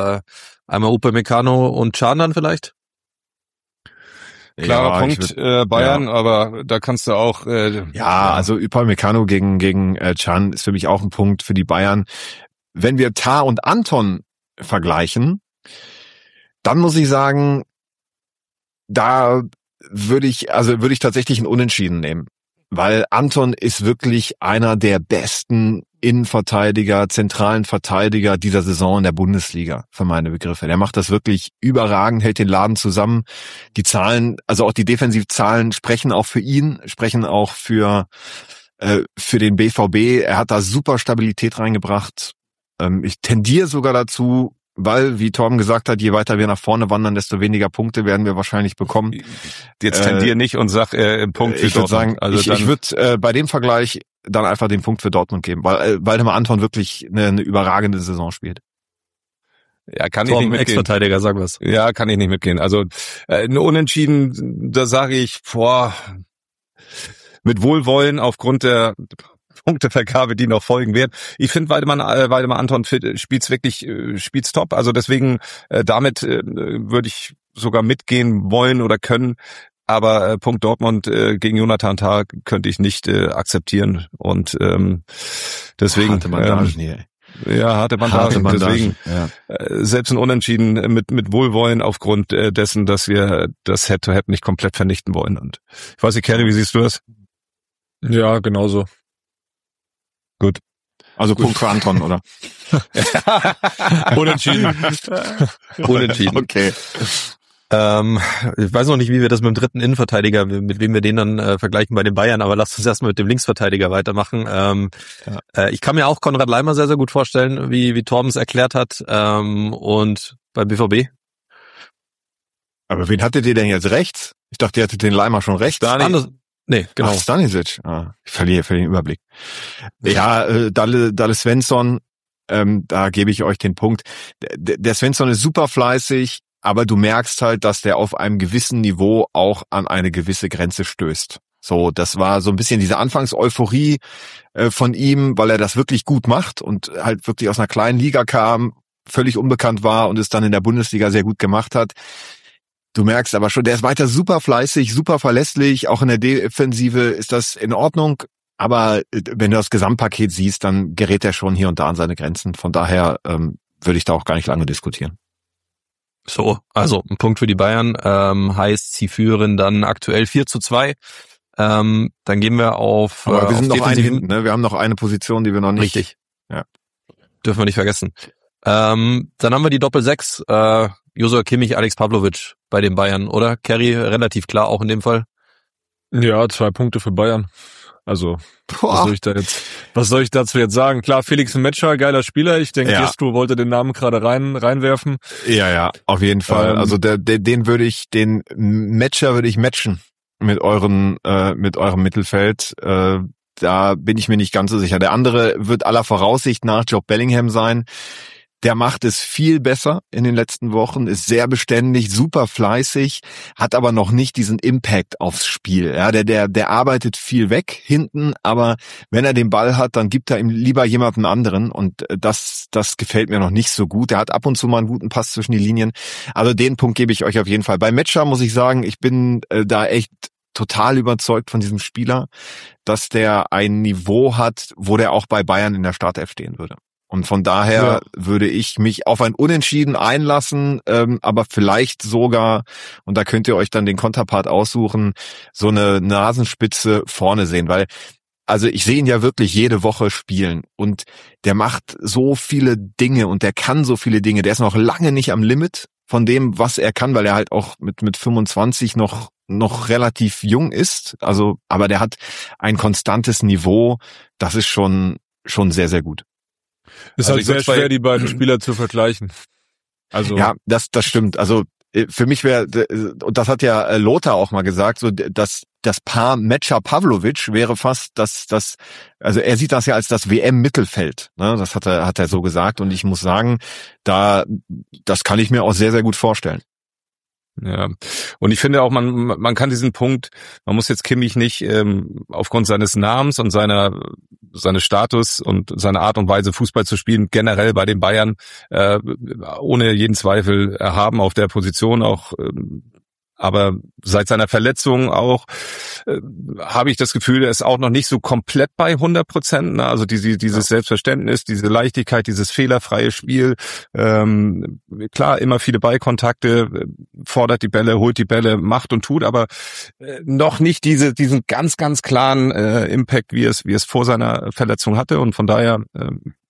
[SPEAKER 1] Upamecano und Can dann vielleicht?
[SPEAKER 2] Klarer Punkt, Bayern, aber da kannst du auch...
[SPEAKER 4] also Upamecano gegen Can ist für mich auch ein Punkt für die Bayern. Wenn wir Tah und Anton vergleichen, dann muss ich sagen, da würde ich tatsächlich ein Unentschieden nehmen. Weil Anton ist wirklich einer der besten Innenverteidiger, zentralen Verteidiger dieser Saison in der Bundesliga, für meine Begriffe. Der macht das wirklich überragend, hält den Laden zusammen. Die Zahlen, also auch die Defensivzahlen sprechen auch für ihn, sprechen auch für den BVB. Er hat da super Stabilität reingebracht. Ich tendiere sogar dazu, weil, wie Torben gesagt hat, je weiter wir nach vorne wandern, desto weniger Punkte werden wir wahrscheinlich bekommen.
[SPEAKER 2] Jetzt tendier nicht und sag Punkt für
[SPEAKER 4] ich würde sagen,
[SPEAKER 2] also
[SPEAKER 4] ich würde bei dem Vergleich dann einfach den Punkt für Dortmund geben, weil Waldemar Anton wirklich eine überragende Saison spielt.
[SPEAKER 2] Ja, kann
[SPEAKER 1] Torben,
[SPEAKER 2] ich nicht mitgehen.
[SPEAKER 1] Ex-Verteidiger, sag was.
[SPEAKER 2] Ja, kann ich nicht mitgehen. Also eine Unentschieden, da sage ich, mit Wohlwollen aufgrund der Punktevergabe, die noch folgen wird. Ich finde, Waldemar Anton spielt's top. Also deswegen damit würde ich sogar mitgehen wollen oder können. Aber Punkt Dortmund gegen Jonathan Tah könnte ich nicht akzeptieren. Und deswegen
[SPEAKER 4] Harte Bandagen hier.
[SPEAKER 2] Ja, harte Bandagen. Deswegen selbst ein Unentschieden mit Wohlwollen aufgrund dessen, dass wir das Head-to-Head nicht komplett vernichten wollen. Und ich weiß nicht, Kerry, wie siehst du das?
[SPEAKER 5] Ja, genauso.
[SPEAKER 2] Gut.
[SPEAKER 4] Also Punkt für Anton, oder?
[SPEAKER 5] Unentschieden.
[SPEAKER 1] Unentschieden.
[SPEAKER 4] Okay.
[SPEAKER 1] Ich weiß noch nicht, wie wir das mit dem dritten Innenverteidiger, mit wem wir den dann vergleichen bei den Bayern, aber lasst uns erstmal mit dem Linksverteidiger weitermachen. Ich kann mir auch Konrad Laimer sehr, sehr gut vorstellen, wie Torben es erklärt hat. Und bei BVB?
[SPEAKER 4] Aber wen hattet ihr denn jetzt rechts? Ich dachte, ihr hattet den Laimer schon rechts.
[SPEAKER 1] Nee, genau.
[SPEAKER 4] Ach, Stanisic. Ich verliere den Überblick. Ja, Dalle Svensson, da gebe ich euch den Punkt. Der Svensson ist super fleißig, aber du merkst halt, dass der auf einem gewissen Niveau auch an eine gewisse Grenze stößt. So, das war so ein bisschen diese Anfangseuphorie von ihm, weil er das wirklich gut macht und halt wirklich aus einer kleinen Liga kam, völlig unbekannt war und es dann in der Bundesliga sehr gut gemacht hat. Du merkst aber schon, der ist weiter super fleißig, super verlässlich. Auch in der Defensive ist das in Ordnung. Aber wenn du das Gesamtpaket siehst, dann gerät er schon hier und da an seine Grenzen. Von daher würde ich da auch gar nicht lange diskutieren.
[SPEAKER 1] So, also ein Punkt für die Bayern. Heißt, sie führen dann aktuell 4-2. Dann gehen wir auf...
[SPEAKER 4] Aber wir sind
[SPEAKER 1] auf
[SPEAKER 4] noch einen hinten, ne? Wir haben noch eine Position, die wir noch nicht...
[SPEAKER 1] Richtig.
[SPEAKER 4] Ja.
[SPEAKER 1] Dürfen wir nicht vergessen. Dann haben wir die Doppel-6. Joshua Kimmich, Alex Pavlovic bei den Bayern, oder? Kerry, relativ klar auch in dem Fall.
[SPEAKER 5] Ja, 2 Punkte für Bayern. Also, was soll ich dazu jetzt sagen? Klar, Felix Metscher, geiler Spieler. Ich denke, Gistro wollte den Namen gerade reinwerfen.
[SPEAKER 4] Ja, auf jeden Fall. Also den Metscher würde ich matchen mit eurem Mittelfeld. Da bin ich mir nicht ganz so sicher. Der andere wird aller Voraussicht nach Job Bellingham sein. Der macht es viel besser in den letzten Wochen, ist sehr beständig, super fleißig, hat aber noch nicht diesen Impact aufs Spiel. Ja, der arbeitet viel weg hinten, aber wenn er den Ball hat, dann gibt er ihm lieber jemanden anderen und das gefällt mir noch nicht so gut. Er hat ab und zu mal einen guten Pass zwischen die Linien. Also den Punkt gebe ich euch auf jeden Fall. Bei Metscher muss ich sagen, ich bin da echt total überzeugt von diesem Spieler, dass der ein Niveau hat, wo der auch bei Bayern in der Startelf stehen würde. Und von daher würde ich mich auf ein Unentschieden einlassen, aber vielleicht sogar, und da könnt ihr euch dann den Konterpart aussuchen, so eine Nasenspitze vorne sehen, weil also ich sehe ihn ja wirklich jede Woche spielen und der macht so viele Dinge und der kann so viele Dinge. Der ist noch lange nicht am Limit von dem, was er kann, weil er halt auch mit 25 noch relativ jung ist. Also, aber der hat ein konstantes Niveau. Das ist schon sehr, sehr gut.
[SPEAKER 5] Ist halt sehr schwer, die beiden Spieler zu vergleichen. Also
[SPEAKER 4] ja, das stimmt. Also für mich wäre, und das hat ja Lothar auch mal gesagt, so das Paar Metscher Pavlovic wäre fast also er sieht das ja als das WM-Mittelfeld. Ne? Das hat er so gesagt und ich muss sagen, das kann ich mir auch sehr, sehr gut vorstellen.
[SPEAKER 2] Ja, und ich finde auch, man kann diesen Punkt, man muss jetzt Kimmich nicht aufgrund seines Namens und seines Status und seiner Art und Weise Fußball zu spielen, generell bei den Bayern ohne jeden Zweifel erhaben auf der Position auch. Aber seit seiner Verletzung auch habe ich das Gefühl, er ist auch noch nicht so komplett bei 100%. Ne? Also dieses Selbstverständnis, diese Leichtigkeit, dieses fehlerfreie Spiel. Klar, immer viele Ballkontakte, fordert die Bälle, holt die Bälle, macht und tut, aber noch nicht diesen ganz, ganz klaren Impact, wie es vor seiner Verletzung hatte. Und von daher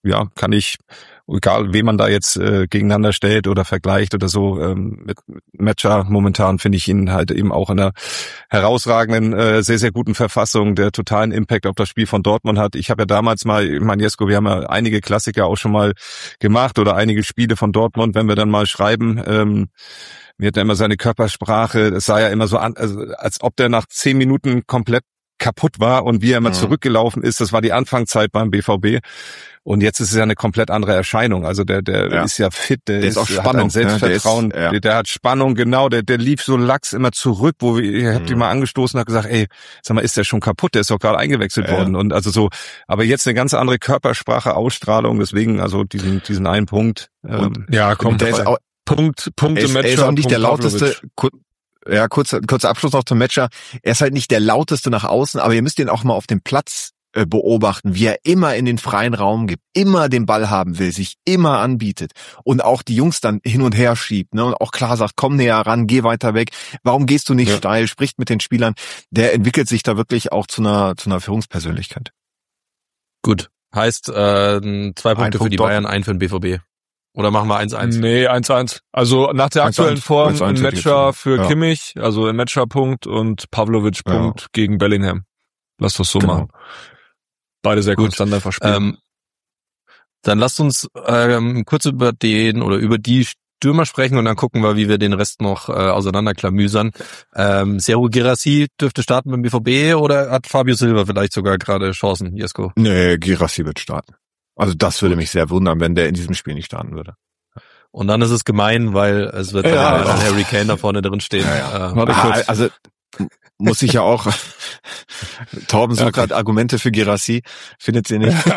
[SPEAKER 2] ja, kann ich, egal wen man da jetzt gegeneinander stellt oder vergleicht oder so, mit Metscher momentan finde ich ihn halt eben auch in einer herausragenden, sehr, sehr guten Verfassung, der totalen Impact auf das Spiel von Dortmund hat. Ich habe ja damals mal, ich meine, Jesko, wir haben ja einige Klassiker auch schon mal gemacht oder einige Spiele von Dortmund, wenn wir dann mal schreiben, mir hat er immer seine Körpersprache, es sah ja immer so an, also, als ob der nach 10 Minuten komplett kaputt war und wie er immer zurückgelaufen ist. Das war die Anfangszeit beim BVB. Und jetzt ist es ja eine komplett andere Erscheinung. Also der ist ja fit, der ist auch Spannung, hat ein Selbstvertrauen, der hat Spannung, genau, der lief so lax immer zurück, wo ihr habt ihn mal angestoßen und hat gesagt, ey, sag mal, ist der schon kaputt? Der ist doch gerade eingewechselt worden. Und also so, aber jetzt eine ganz andere Körpersprache, Ausstrahlung, deswegen also diesen einen Punkt.
[SPEAKER 5] Ja, kommt
[SPEAKER 4] der ist auch,
[SPEAKER 5] Punkte Matcher.
[SPEAKER 4] Er ist auch nicht der lauteste. Ja, kurzer Abschluss noch zum Matcher. Er ist halt nicht der lauteste nach außen, aber ihr müsst ihn auch mal auf dem Platz beobachten, wie er immer in den freien Raum gibt, immer den Ball haben will, sich immer anbietet und auch die Jungs dann hin und her schiebt, ne, und auch klar sagt, komm näher ran, geh weiter weg, warum gehst du nicht steil, spricht mit den Spielern, der entwickelt sich da wirklich auch zu einer Führungspersönlichkeit.
[SPEAKER 1] Gut, heißt 2 Punkte für die Bayern, 1 für den BVB. Oder machen wir 1-1?
[SPEAKER 5] Nee, 1-1. Also nach der aktuellen Form ein Matcher für Kimmich, also ein Matcher-Punkt und Pavlovic-Punkt gegen Bellingham. Lass das so machen. Beide sehr konstant einfach spielen.
[SPEAKER 1] Dann lasst uns kurz über die Stürmer sprechen und dann gucken wir, wie wir den Rest noch auseinanderklamüsern. Serhou Guirassy dürfte starten beim BVB oder hat Fabio Silva vielleicht sogar gerade Chancen, Jesko?
[SPEAKER 4] Nee, Guirassy wird starten. Also das würde mich sehr wundern, wenn der in diesem Spiel nicht starten würde.
[SPEAKER 1] Und dann ist es gemein, weil es wird Harry Kane da vorne drin stehen.
[SPEAKER 4] Also muss ich ja auch. Torben sucht gerade Argumente für Guirassy, findet sie nicht.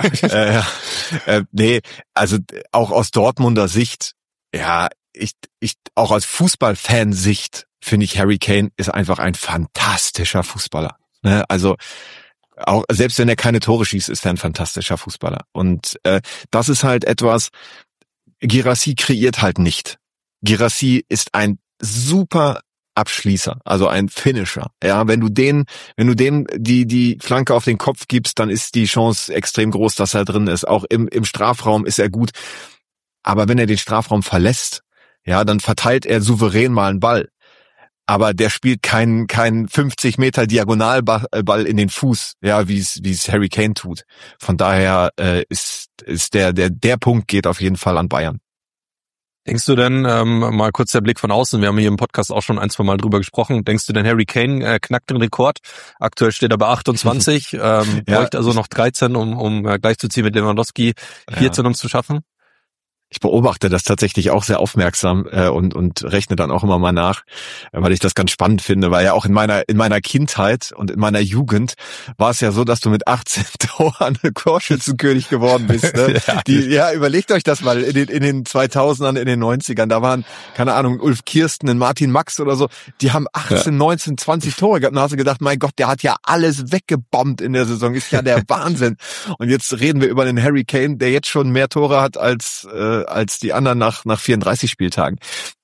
[SPEAKER 4] Nee, also auch aus Dortmunder Sicht, ja, ich auch als Fußballfansicht finde ich, Harry Kane ist einfach ein fantastischer Fußballer. Ne? Also auch selbst wenn er keine Tore schießt, ist er ein fantastischer Fußballer. Und das ist halt etwas, Guirassy kreiert halt nicht. Guirassy ist ein super Abschließer, also ein Finisher. Ja, wenn du dem die Flanke auf den Kopf gibst, dann ist die Chance extrem groß, dass er drin ist. Auch im Strafraum ist er gut. Aber wenn er den Strafraum verlässt, ja, dann verteilt er souverän mal einen Ball. Aber der spielt keinen 50 Meter Diagonalball in den Fuß, ja, wie es Harry Kane tut. Von daher ist der Punkt geht auf jeden Fall an Bayern.
[SPEAKER 1] Denkst du denn, mal kurz der Blick von außen, wir haben hier im Podcast auch schon 1-2 Mal drüber gesprochen, denkst du denn, Harry Kane knackt den Rekord? Aktuell steht er bei 28, bräuchte also noch 13, um gleichzuziehen mit Lewandowski, 14 um es zu schaffen?
[SPEAKER 4] Ich beobachte das tatsächlich auch sehr aufmerksam und rechne dann auch immer mal nach, weil ich das ganz spannend finde, weil ja auch in meiner Kindheit und in meiner Jugend war es ja so, dass du mit 18 Toren Torschützenkönig geworden bist. Ne? Überlegt euch das mal in den 2000ern, in den 90ern, da waren, keine Ahnung, Ulf Kirsten, ein Martin Max oder so, die haben 18, 19, 20 Tore gehabt und da hast du gedacht, mein Gott, der hat ja alles weggebombt in der Saison, ist ja der Wahnsinn. Und jetzt reden wir über den Harry Kane, der jetzt schon mehr Tore hat als die anderen nach 34 Spieltagen.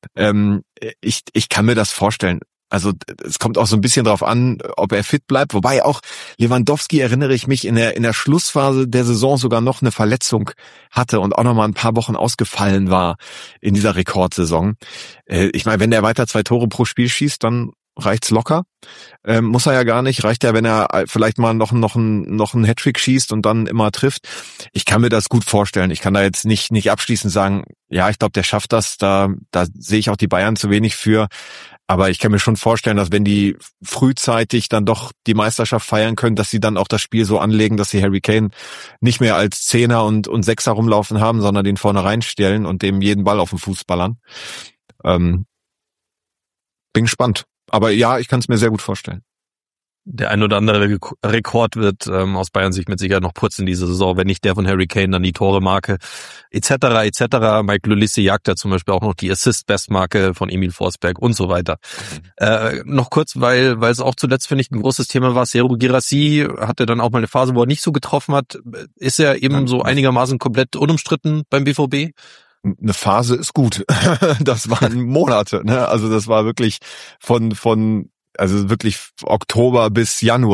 [SPEAKER 4] Ich kann mir das vorstellen. Also es kommt auch so ein bisschen drauf an, ob er fit bleibt. Wobei auch Lewandowski, erinnere ich mich, in der Schlussphase der Saison sogar noch eine Verletzung hatte und auch noch mal ein paar Wochen ausgefallen war in dieser Rekordsaison. Ich meine, wenn der weiter 2 Tore pro Spiel schießt, dann reicht's locker. Muss er ja gar nicht. Reicht ja, wenn er vielleicht mal noch einen Hattrick schießt und dann immer trifft. Ich kann mir das gut vorstellen. Ich kann da jetzt nicht abschließend sagen, ja, ich glaube, der schafft das. Da sehe ich auch die Bayern zu wenig für. Aber ich kann mir schon vorstellen, dass wenn die frühzeitig dann doch die Meisterschaft feiern können, dass sie dann auch das Spiel so anlegen, dass sie Harry Kane nicht mehr als Zehner und Sechser rumlaufen haben, sondern den vorne reinstellen und dem jeden Ball auf den Fuß ballern. Bin gespannt. Aber ja, ich kann es mir sehr gut vorstellen.
[SPEAKER 1] Der ein oder andere Rekord wird aus Bayern Sicht mit Sicherheit noch putzen diese Saison, wenn nicht der von Harry Kane, dann die Tore-Marke etc. Michael Olise jagt ja zum Beispiel auch noch die Assist-Best-Marke von Emil Forsberg und so weiter. Noch kurz, weil es auch zuletzt, finde ich, ein großes Thema war, Serhou Guirassy hatte dann auch mal eine Phase, wo er nicht so getroffen hat. Ist er eben so einigermaßen komplett unumstritten beim BVB?
[SPEAKER 4] Eine Phase ist gut. Das waren Monate, ne? Also das war wirklich von wirklich Oktober bis Januar.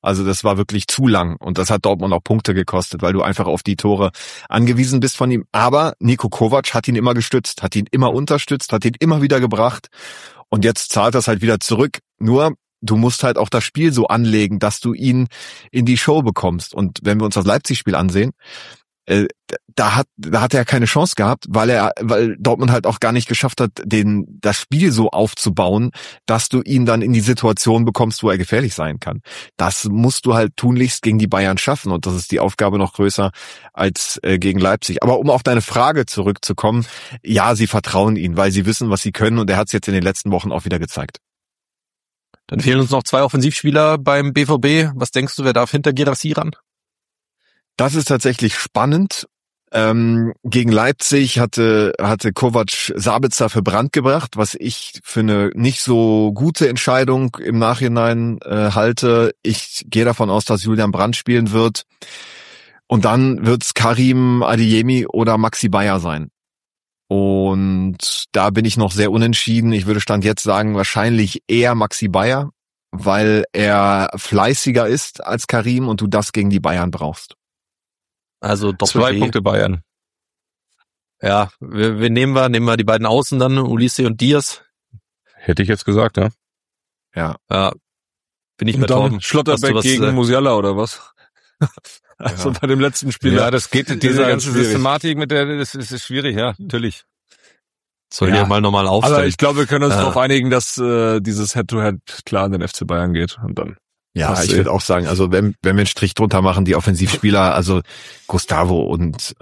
[SPEAKER 4] Also das war wirklich zu lang und das hat Dortmund auch Punkte gekostet, weil du einfach auf die Tore angewiesen bist von ihm. Aber Niko Kovac hat ihn immer gestützt, hat ihn immer unterstützt, hat ihn immer wieder gebracht und jetzt zahlt das halt wieder zurück. Nur du musst halt auch das Spiel so anlegen, dass du ihn in die Show bekommst. Und wenn wir uns das Leipzig-Spiel ansehen, da hat er keine Chance gehabt, weil Dortmund halt auch gar nicht geschafft hat, das Spiel so aufzubauen, dass du ihn dann in die Situation bekommst, wo er gefährlich sein kann. Das musst du halt tunlichst gegen die Bayern schaffen und das ist die Aufgabe noch größer als gegen Leipzig. Aber um auf deine Frage zurückzukommen, ja, sie vertrauen ihm, weil sie wissen, was sie können und er hat es jetzt in den letzten Wochen auch wieder gezeigt.
[SPEAKER 1] Dann fehlen uns noch 2 Offensivspieler beim BVB. Was denkst du, wer darf hinter Guirassy ran?
[SPEAKER 4] Das ist tatsächlich spannend. Gegen Leipzig hatte Kovac Sabitzer für Brandt gebracht, was ich für eine nicht so gute Entscheidung im Nachhinein halte. Ich gehe davon aus, dass Julian Brandt spielen wird. Und dann wird's Karim Adeyemi oder Maxi Bayer sein. Und da bin ich noch sehr unentschieden. Ich würde Stand jetzt sagen, wahrscheinlich eher Maxi Bayer, weil er fleißiger ist als Karim und du das gegen die Bayern brauchst.
[SPEAKER 1] Also Doppel
[SPEAKER 2] 2 Punkte Bayern.
[SPEAKER 1] Ja, wir nehmen wir die beiden Außen dann, Ulisse und Diaz.
[SPEAKER 2] Hätte ich jetzt gesagt, ja.
[SPEAKER 4] Ja.
[SPEAKER 1] Ja, bin ich
[SPEAKER 5] Und
[SPEAKER 1] bei
[SPEAKER 5] dann
[SPEAKER 1] Torben.
[SPEAKER 5] Schlotterbeck gegen Musiala oder was? Also bei dem letzten Spiel.
[SPEAKER 2] Ja, das geht, diese
[SPEAKER 5] halt
[SPEAKER 2] ganze
[SPEAKER 5] schwierig.
[SPEAKER 2] Systematik das ist schwierig, ja, natürlich.
[SPEAKER 1] Soll
[SPEAKER 5] Ja.
[SPEAKER 1] ja mal normal aufstellen.
[SPEAKER 5] Aber ich glaube, wir können uns darauf einigen, dass dieses Head-to-Head klar an den FC Bayern geht und dann.
[SPEAKER 4] Ja,
[SPEAKER 5] Passt
[SPEAKER 4] ich würde auch sagen, also wenn wir einen Strich drunter machen, die Offensivspieler, also Gustavo und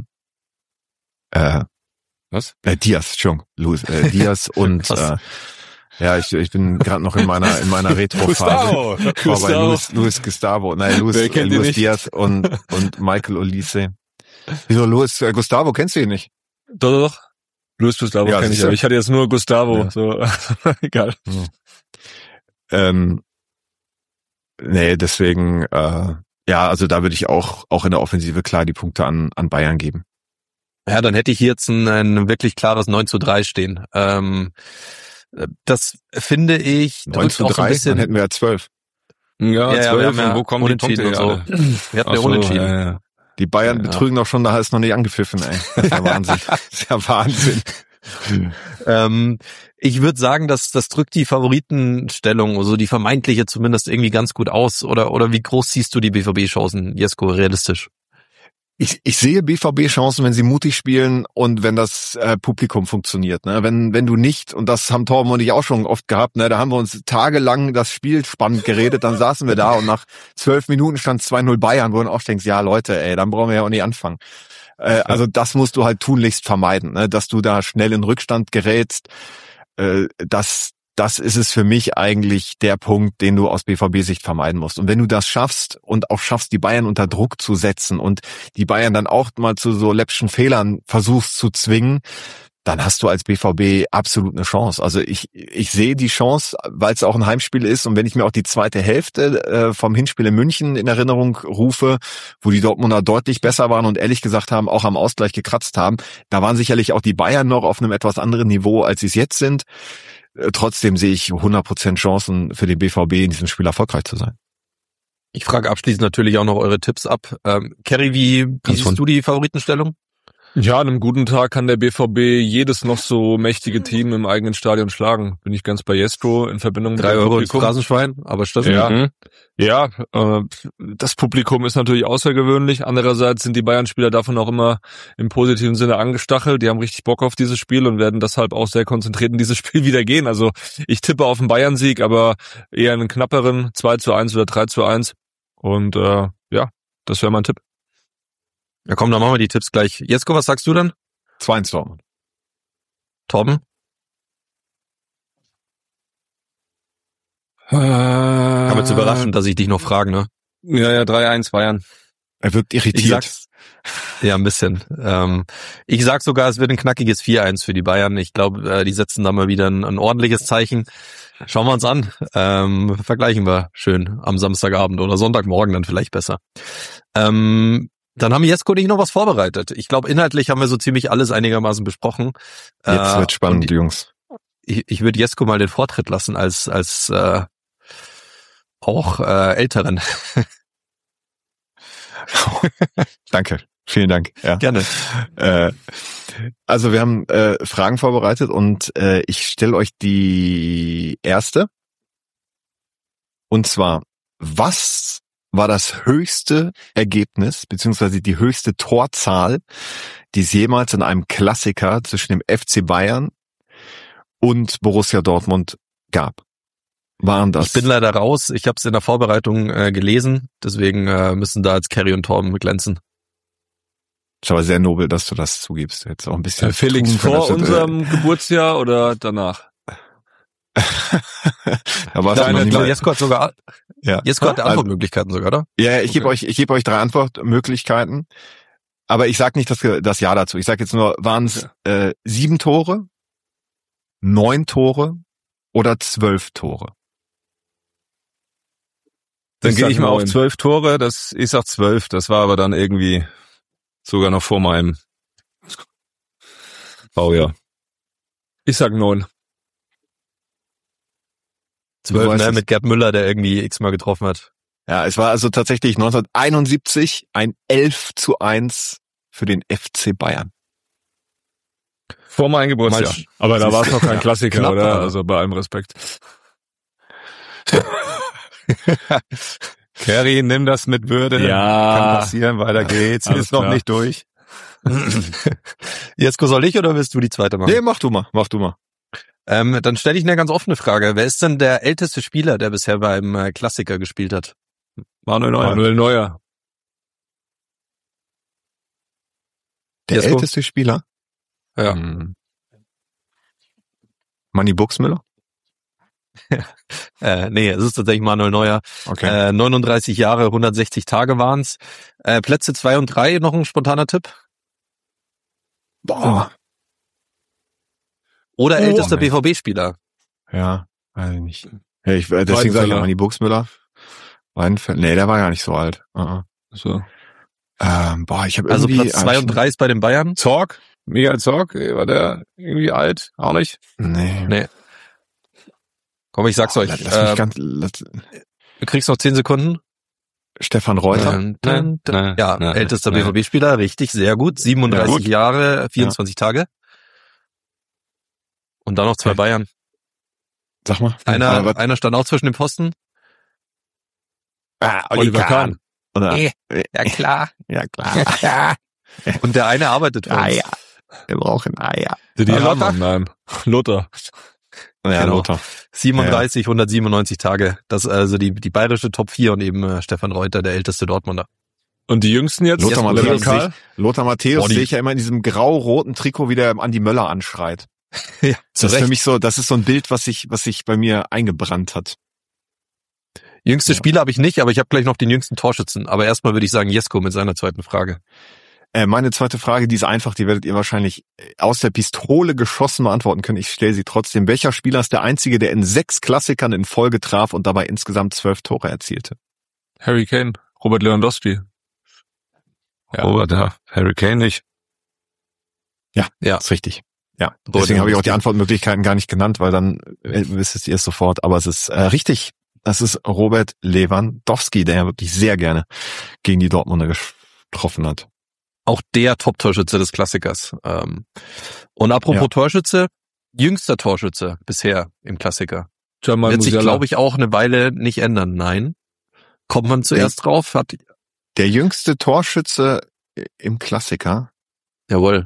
[SPEAKER 2] Was?
[SPEAKER 4] Diaz, Entschuldigung, Diaz und ja, ich bin gerade noch in meiner Retro-Phase. Ich war bei Luis Gustavo,
[SPEAKER 5] Wer kennt ihn
[SPEAKER 4] Luis
[SPEAKER 5] nicht?
[SPEAKER 4] Diaz und Michael Olise. Wieso Luis Gustavo, kennst du ihn nicht?
[SPEAKER 5] Doch. Luis Gustavo
[SPEAKER 4] Ja,
[SPEAKER 5] kenne ich,
[SPEAKER 4] siehste.
[SPEAKER 5] aber ich hatte jetzt nur Gustavo,
[SPEAKER 4] Ja.
[SPEAKER 5] so, egal.
[SPEAKER 4] Nee, deswegen, ja, also da würde ich auch in der Offensive klar die Punkte an Bayern geben.
[SPEAKER 1] Ja, dann hätte ich hier jetzt ein wirklich klares 9:3 stehen. Das finde ich
[SPEAKER 4] 9:3,
[SPEAKER 1] so ein bisschen.
[SPEAKER 4] dann hätten wir ja 12.
[SPEAKER 2] Ja,
[SPEAKER 1] wir
[SPEAKER 2] 12,
[SPEAKER 1] haben ja
[SPEAKER 2] und wo kommen die Punkte
[SPEAKER 1] Unentschieden
[SPEAKER 2] her?
[SPEAKER 1] und so. Wir hatten ja Unentschieden.
[SPEAKER 2] Ja.
[SPEAKER 4] Die Bayern
[SPEAKER 1] Ja.
[SPEAKER 4] betrügen doch schon, da ist noch nicht angepfiffen, ey. Das ist ja Wahnsinn. Das ist ja Wahnsinn.
[SPEAKER 1] Ich würde sagen, das drückt die Favoritenstellung, also die vermeintliche zumindest irgendwie ganz gut aus. Oder wie groß siehst du die BVB-Chancen, Jesko, realistisch?
[SPEAKER 4] Ich sehe BVB-Chancen, wenn sie mutig spielen und wenn das Publikum funktioniert. Ne? Wenn du nicht, und das haben Torben und ich auch schon oft gehabt, ne, da haben wir uns tagelang das Spiel spannend geredet, dann saßen wir da und nach 12 Minuten stand 2-0 Bayern, wo du auch denkst, ja Leute, ey, dann brauchen wir ja auch nicht anfangen. Also das musst du halt tunlichst vermeiden, ne? Dass du da schnell in Rückstand gerätst. Das ist es für mich eigentlich der Punkt, den du aus BVB-Sicht vermeiden musst. Und wenn du das schaffst und auch schaffst, die Bayern unter Druck zu setzen und die Bayern dann auch mal zu so läppischen Fehlern versuchst zu zwingen, dann hast du als BVB absolut eine Chance. Also ich sehe die Chance, weil es auch ein Heimspiel ist. Und wenn ich mir auch die zweite Hälfte vom Hinspiel in München in Erinnerung rufe, wo die Dortmunder deutlich besser waren und ehrlich gesagt haben, auch am Ausgleich gekratzt haben, da waren sicherlich auch die Bayern noch auf einem etwas anderen Niveau, als sie es jetzt sind. Trotzdem sehe ich 100% Chancen für den BVB, in diesem Spiel erfolgreich zu sein.
[SPEAKER 1] Ich frage abschließend natürlich auch noch eure Tipps ab. Kerry, wie siehst du die Favoritenstellung?
[SPEAKER 5] Ja, an einem guten Tag kann der BVB jedes noch so mächtige Team im eigenen Stadion schlagen. Bin ich ganz bei Jesko in Verbindung mit
[SPEAKER 1] 3
[SPEAKER 5] dem
[SPEAKER 1] Euro ins
[SPEAKER 5] Publikum.
[SPEAKER 1] Phrasenschwein, aber stimmt.
[SPEAKER 5] Ja. Ja, das Publikum ist natürlich außergewöhnlich. Andererseits sind die Bayern-Spieler davon auch immer im positiven Sinne angestachelt. Die haben richtig Bock auf dieses Spiel und werden deshalb auch sehr konzentriert in dieses Spiel wieder gehen. Also ich tippe auf einen Bayern-Sieg, aber eher einen knapperen 2:1 oder 3:1. Und ja, das wäre mein Tipp.
[SPEAKER 1] Ja komm, dann machen wir die Tipps gleich. Jesko, was sagst du dann?
[SPEAKER 4] 2-1 Dortmund.
[SPEAKER 1] Torben? Kann jetzt überraschen, dass ich dich noch frage, ne?
[SPEAKER 2] Ja, 3:1 Bayern.
[SPEAKER 4] Er wirkt
[SPEAKER 1] Ich
[SPEAKER 4] irritiert.
[SPEAKER 1] sag's. Ja, ein bisschen. Ich sag sogar, es wird ein knackiges 4:1 für die Bayern. Ich glaube, die setzen da mal wieder ein ordentliches Zeichen. Schauen wir uns an. Vergleichen wir schön am Samstagabend oder Sonntagmorgen dann vielleicht besser. Dann haben Jesko und ich noch was vorbereitet. Ich glaube, inhaltlich haben wir so ziemlich alles einigermaßen besprochen.
[SPEAKER 4] Jetzt wird spannend, Jungs.
[SPEAKER 1] Ich würde Jesko mal den Vortritt lassen als auch Älteren.
[SPEAKER 4] Danke. Vielen Dank. Ja.
[SPEAKER 1] Gerne.
[SPEAKER 4] Also wir haben Fragen vorbereitet und ich stelle euch die erste. Und zwar, was war das höchste Ergebnis beziehungsweise die höchste Torzahl, die es jemals in einem Klassiker zwischen dem FC Bayern und Borussia Dortmund gab? Waren das?
[SPEAKER 1] Ich bin leider raus. Ich habe es in der Vorbereitung gelesen. Deswegen müssen da jetzt Kerry und Torben glänzen.
[SPEAKER 4] Ist aber sehr nobel, dass du das zugibst. Jetzt auch ein bisschen.
[SPEAKER 5] Felix, vor unserem Geburtsjahr oder danach?
[SPEAKER 4] Da war's noch nicht mal.
[SPEAKER 1] Jesko hat sogar Jesko hat Antwortmöglichkeiten sogar, oder?
[SPEAKER 4] Ja, ich gebe euch 3 Antwortmöglichkeiten. Aber ich sag nicht das Jahr dazu. Ich sag jetzt nur, waren es 7 Tore, 9 Tore oder 12 Tore?
[SPEAKER 2] Dann gehe ich mal auf
[SPEAKER 5] 9.
[SPEAKER 2] 12 Tore. Ich sag 12. Das war aber dann irgendwie sogar noch vor meinem Baujahr.
[SPEAKER 5] Ich sag 9.
[SPEAKER 1] 12, ne, mit Gerd Müller, der irgendwie x-mal getroffen hat.
[SPEAKER 4] Ja, es war also tatsächlich 1971 ein 11:1 für den FC Bayern.
[SPEAKER 2] Vor meinem Geburtsjahr.
[SPEAKER 5] Aber da war es noch kein Klassiker,
[SPEAKER 2] Knapp,
[SPEAKER 5] oder?
[SPEAKER 2] aber.
[SPEAKER 5] Also bei allem Respekt.
[SPEAKER 2] Kerry, nimm das mit Würde.
[SPEAKER 5] Ja.
[SPEAKER 2] Kann passieren, weiter geht's.
[SPEAKER 5] Alles
[SPEAKER 2] Ist noch
[SPEAKER 5] klar.
[SPEAKER 2] nicht durch.
[SPEAKER 1] Jesko, soll ich oder willst du die zweite machen?
[SPEAKER 4] Nee, mach du mal.
[SPEAKER 1] Dann stelle ich eine ganz offene Frage. Wer ist denn der älteste Spieler, der bisher beim Klassiker gespielt hat?
[SPEAKER 2] Manuel Neuer.
[SPEAKER 5] Manuel Neuer.
[SPEAKER 4] Der
[SPEAKER 1] Jesko?
[SPEAKER 4] älteste Spieler?
[SPEAKER 1] Ja.
[SPEAKER 4] Manni Buxmüller?
[SPEAKER 1] Nee, es ist tatsächlich Manuel Neuer.
[SPEAKER 4] Okay.
[SPEAKER 1] 39 Jahre, 160 Tage waren's. Plätze 2 und 3, noch ein spontaner Tipp?
[SPEAKER 4] Boah.
[SPEAKER 1] Oder ältester
[SPEAKER 4] nee.
[SPEAKER 1] BVB-Spieler?
[SPEAKER 4] Ja, weiß ich nicht. Ja, deswegen sage ich
[SPEAKER 5] Weidenfeller.
[SPEAKER 4] Manni Buxmüller. Weidenfeller. Nee, der war gar nicht so alt.
[SPEAKER 5] So.
[SPEAKER 4] Boah, ich habe
[SPEAKER 1] Also
[SPEAKER 4] irgendwie...
[SPEAKER 1] Platz 2 und 3 ist bei den Bayern?
[SPEAKER 2] Zorg? Michael Zorg? War der irgendwie alt? Auch nicht?
[SPEAKER 4] Nee.
[SPEAKER 1] Komm, ich sag's euch. Du kriegst noch 10 Sekunden.
[SPEAKER 4] Stefan Reuter.
[SPEAKER 1] Ältester BVB-Spieler, richtig, sehr gut. 37 Jahre, 24 Tage. Und dann noch 2 Bayern.
[SPEAKER 4] Sag mal.
[SPEAKER 1] Einer stand auch zwischen den Pfosten.
[SPEAKER 5] Oliver Kahn.
[SPEAKER 4] Oder?
[SPEAKER 1] Ja, klar.
[SPEAKER 4] Ja, klar.
[SPEAKER 1] Und der eine arbeitet für uns.
[SPEAKER 4] Wir brauchen Eier.
[SPEAKER 5] Didi
[SPEAKER 1] Lothar?
[SPEAKER 5] Hamann, nein. Lothar.
[SPEAKER 4] Ja,
[SPEAKER 1] Genau.
[SPEAKER 4] Lothar.
[SPEAKER 1] 37, 197 Tage. Das ist also die bayerische Top 4 und eben Stefan Reuter, der älteste Dortmunder.
[SPEAKER 5] Und die Jüngsten jetzt?
[SPEAKER 4] Lothar
[SPEAKER 5] Lennart
[SPEAKER 4] Matthäus,
[SPEAKER 5] Karl?
[SPEAKER 4] Lothar Matthäus
[SPEAKER 1] Bonnie.
[SPEAKER 4] sehe ich ja immer in diesem grau-roten Trikot, wie der Andi Möller anschreit.
[SPEAKER 1] Ja,
[SPEAKER 4] Das ist für mich so, das ist so ein Bild, was sich bei mir eingebrannt hat.
[SPEAKER 1] Jüngste Spieler habe ich nicht, aber ich habe gleich noch den jüngsten Torschützen. Aber erstmal würde ich sagen Jesko mit seiner zweiten Frage.
[SPEAKER 4] Meine zweite Frage, die ist einfach, die werdet ihr wahrscheinlich aus der Pistole geschossen beantworten können. Ich stelle sie trotzdem. Welcher Spieler ist der einzige, der in 6 Klassikern in Folge traf und dabei insgesamt 12 Tore erzielte?
[SPEAKER 5] Harry Kane. Robert Lewandowski.
[SPEAKER 2] Ja. Robert, ja. Harry Kane nicht.
[SPEAKER 4] Ja, ist richtig. Ja, deswegen habe ich auch die Antwortmöglichkeiten gar nicht genannt, weil dann wisst ihr es sofort. Aber es ist richtig. Das ist Robert Lewandowski, der ja wirklich sehr gerne gegen die Dortmunder getroffen hat.
[SPEAKER 1] Auch der Top-Torschütze des Klassikers. Und apropos Torschütze, jüngster Torschütze bisher im Klassiker.
[SPEAKER 5] Jamal
[SPEAKER 1] Wird sich,
[SPEAKER 5] Musiala.
[SPEAKER 1] glaube ich, auch eine Weile nicht ändern. Nein. Kommt man zuerst drauf?
[SPEAKER 4] Der jüngste Torschütze im Klassiker?
[SPEAKER 1] Jawohl.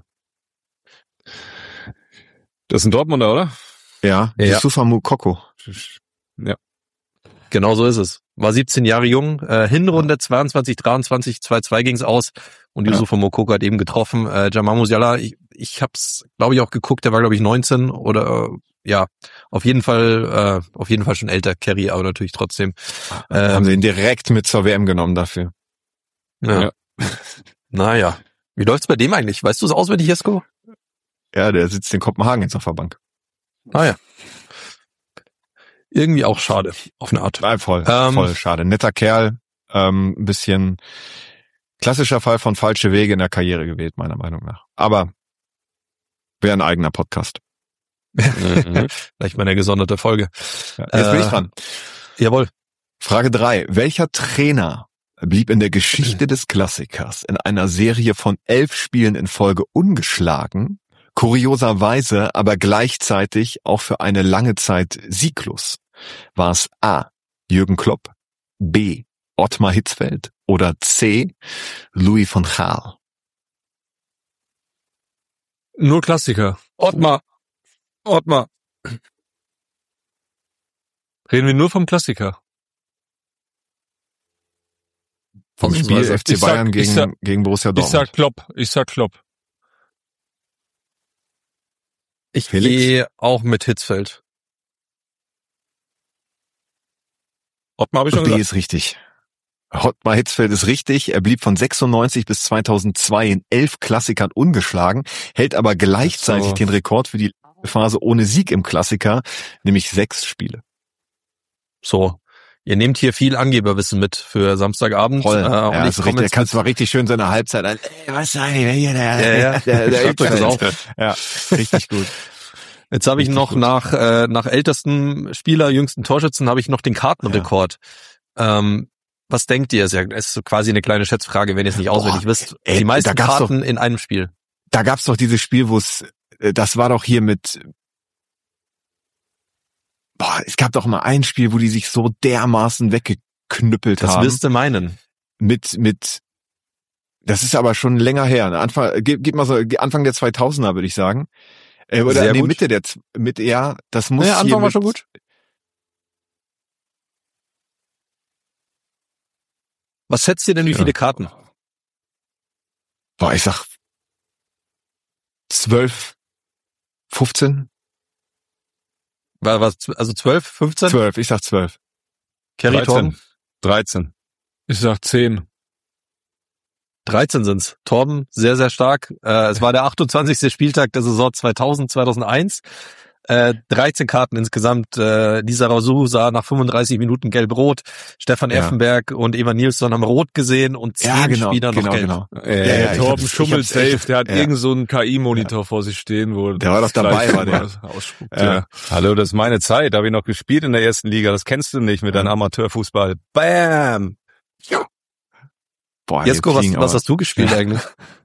[SPEAKER 5] Das ist ein Dortmunder, oder?
[SPEAKER 4] Ja, Youssoufa Moukoko.
[SPEAKER 5] Ja.
[SPEAKER 1] Genau so ist es. War 17 Jahre jung, Hinrunde 22, 23, 2-2 ging's aus und Youssoufa Moukoko hat eben getroffen. Jamal Musiala, ich hab's, glaube ich, auch geguckt, der war, glaube ich, 19 oder auf jeden Fall schon älter, Kerry, aber natürlich trotzdem.
[SPEAKER 4] Haben sie ihn direkt mit zur WM genommen dafür.
[SPEAKER 1] Ja. Naja. Wie läuft's bei dem eigentlich? Weißt du es auswendig, Jesko?
[SPEAKER 4] Ja, der sitzt in Kopenhagen jetzt auf der Bank.
[SPEAKER 1] Ja. Irgendwie auch schade, auf eine Art.
[SPEAKER 4] Nein, voll schade. Netter Kerl, ein bisschen klassischer Fall von falsche Wege in der Karriere gewählt, meiner Meinung nach. Aber wäre ein eigener Podcast.
[SPEAKER 1] Vielleicht mal eine gesonderte Folge.
[SPEAKER 4] Ja, jetzt bin ich dran.
[SPEAKER 1] Jawohl.
[SPEAKER 4] Frage 3. Welcher Trainer blieb in der Geschichte des Klassikers in einer Serie von 11 Spielen in Folge ungeschlagen, kurioserweise aber gleichzeitig auch für eine lange Zeit sieglos? War es A. Jürgen Klopp, B. Ottmar Hitzfeld oder C. Louis van Gaal?
[SPEAKER 5] Nur Klassiker. Ottmar. Reden wir nur vom Klassiker.
[SPEAKER 4] Vom Spiel FC Bayern gegen Borussia Dortmund.
[SPEAKER 5] Ich sag Klopp.
[SPEAKER 1] Ich gehe auch mit Hitzfeld.
[SPEAKER 5] Ottmar habe ich schon
[SPEAKER 4] B
[SPEAKER 5] gesagt.
[SPEAKER 4] ist richtig. Ottmar Hitzfeld ist richtig. Er blieb von 96 bis 2002 in 11 Klassikern ungeschlagen, hält aber gleichzeitig den Rekord für die Phase ohne Sieg im Klassiker, nämlich 6 Spiele.
[SPEAKER 1] So, ihr nehmt hier viel Angeberwissen mit für Samstagabend.
[SPEAKER 4] Voll.
[SPEAKER 1] Und
[SPEAKER 4] Ja,
[SPEAKER 1] ich
[SPEAKER 4] der kannst du mal richtig schön so eine Halbzeit an. Was sag ich hier? Der
[SPEAKER 1] Schreibt euch das auf.
[SPEAKER 4] Ja, richtig gut.
[SPEAKER 1] Jetzt habe ich noch nach ältesten Spieler, jüngsten Torschützen, habe ich noch den Kartenrekord. Was denkt ihr? Es ist so quasi eine kleine Schätzfrage, wenn ihr es nicht auswendig wisst. Die meisten Karten in einem Spiel.
[SPEAKER 4] Da gab's doch dieses Spiel, wo das war doch hier mit, es gab doch mal ein Spiel, wo die sich so dermaßen weggeknüppelt haben.
[SPEAKER 1] Das wirst du meinen.
[SPEAKER 4] Das ist aber schon länger her. Gib mal so Anfang der 2000er, würde ich sagen. Oder nee, Mitte das muss
[SPEAKER 1] ja, Anfang war schon gut. Was schätzt ihr denn, wie viele Karten?
[SPEAKER 4] Ich sag 12, 15?
[SPEAKER 1] Also 12, 15?
[SPEAKER 4] 12, ich sag 12.
[SPEAKER 1] Kerry,
[SPEAKER 2] 13.
[SPEAKER 5] Ich sag 10.
[SPEAKER 1] 13 sind's. Torben, sehr, sehr stark. Es war der 28. Spieltag der Saison 2000/2001. 13 Karten insgesamt. Lisa Rasu sah nach 35 Minuten gelb-rot. Stefan Effenberg und Eva Nilsson haben rot gesehen und 10 Spieler noch gelb.
[SPEAKER 4] Genau.
[SPEAKER 5] Torben schummelt safe. Der hat irgend so einen KI-Monitor vor sich stehen, wo
[SPEAKER 4] der war doch dabei, war der.
[SPEAKER 2] Ausspuckt. Ja. Hallo, das ist meine Zeit. Da habe ich noch gespielt in der ersten Liga. Das kennst du nicht mit deinem Amateurfußball. Bam!
[SPEAKER 4] Boah,
[SPEAKER 1] Jesko, was hast du gespielt eigentlich?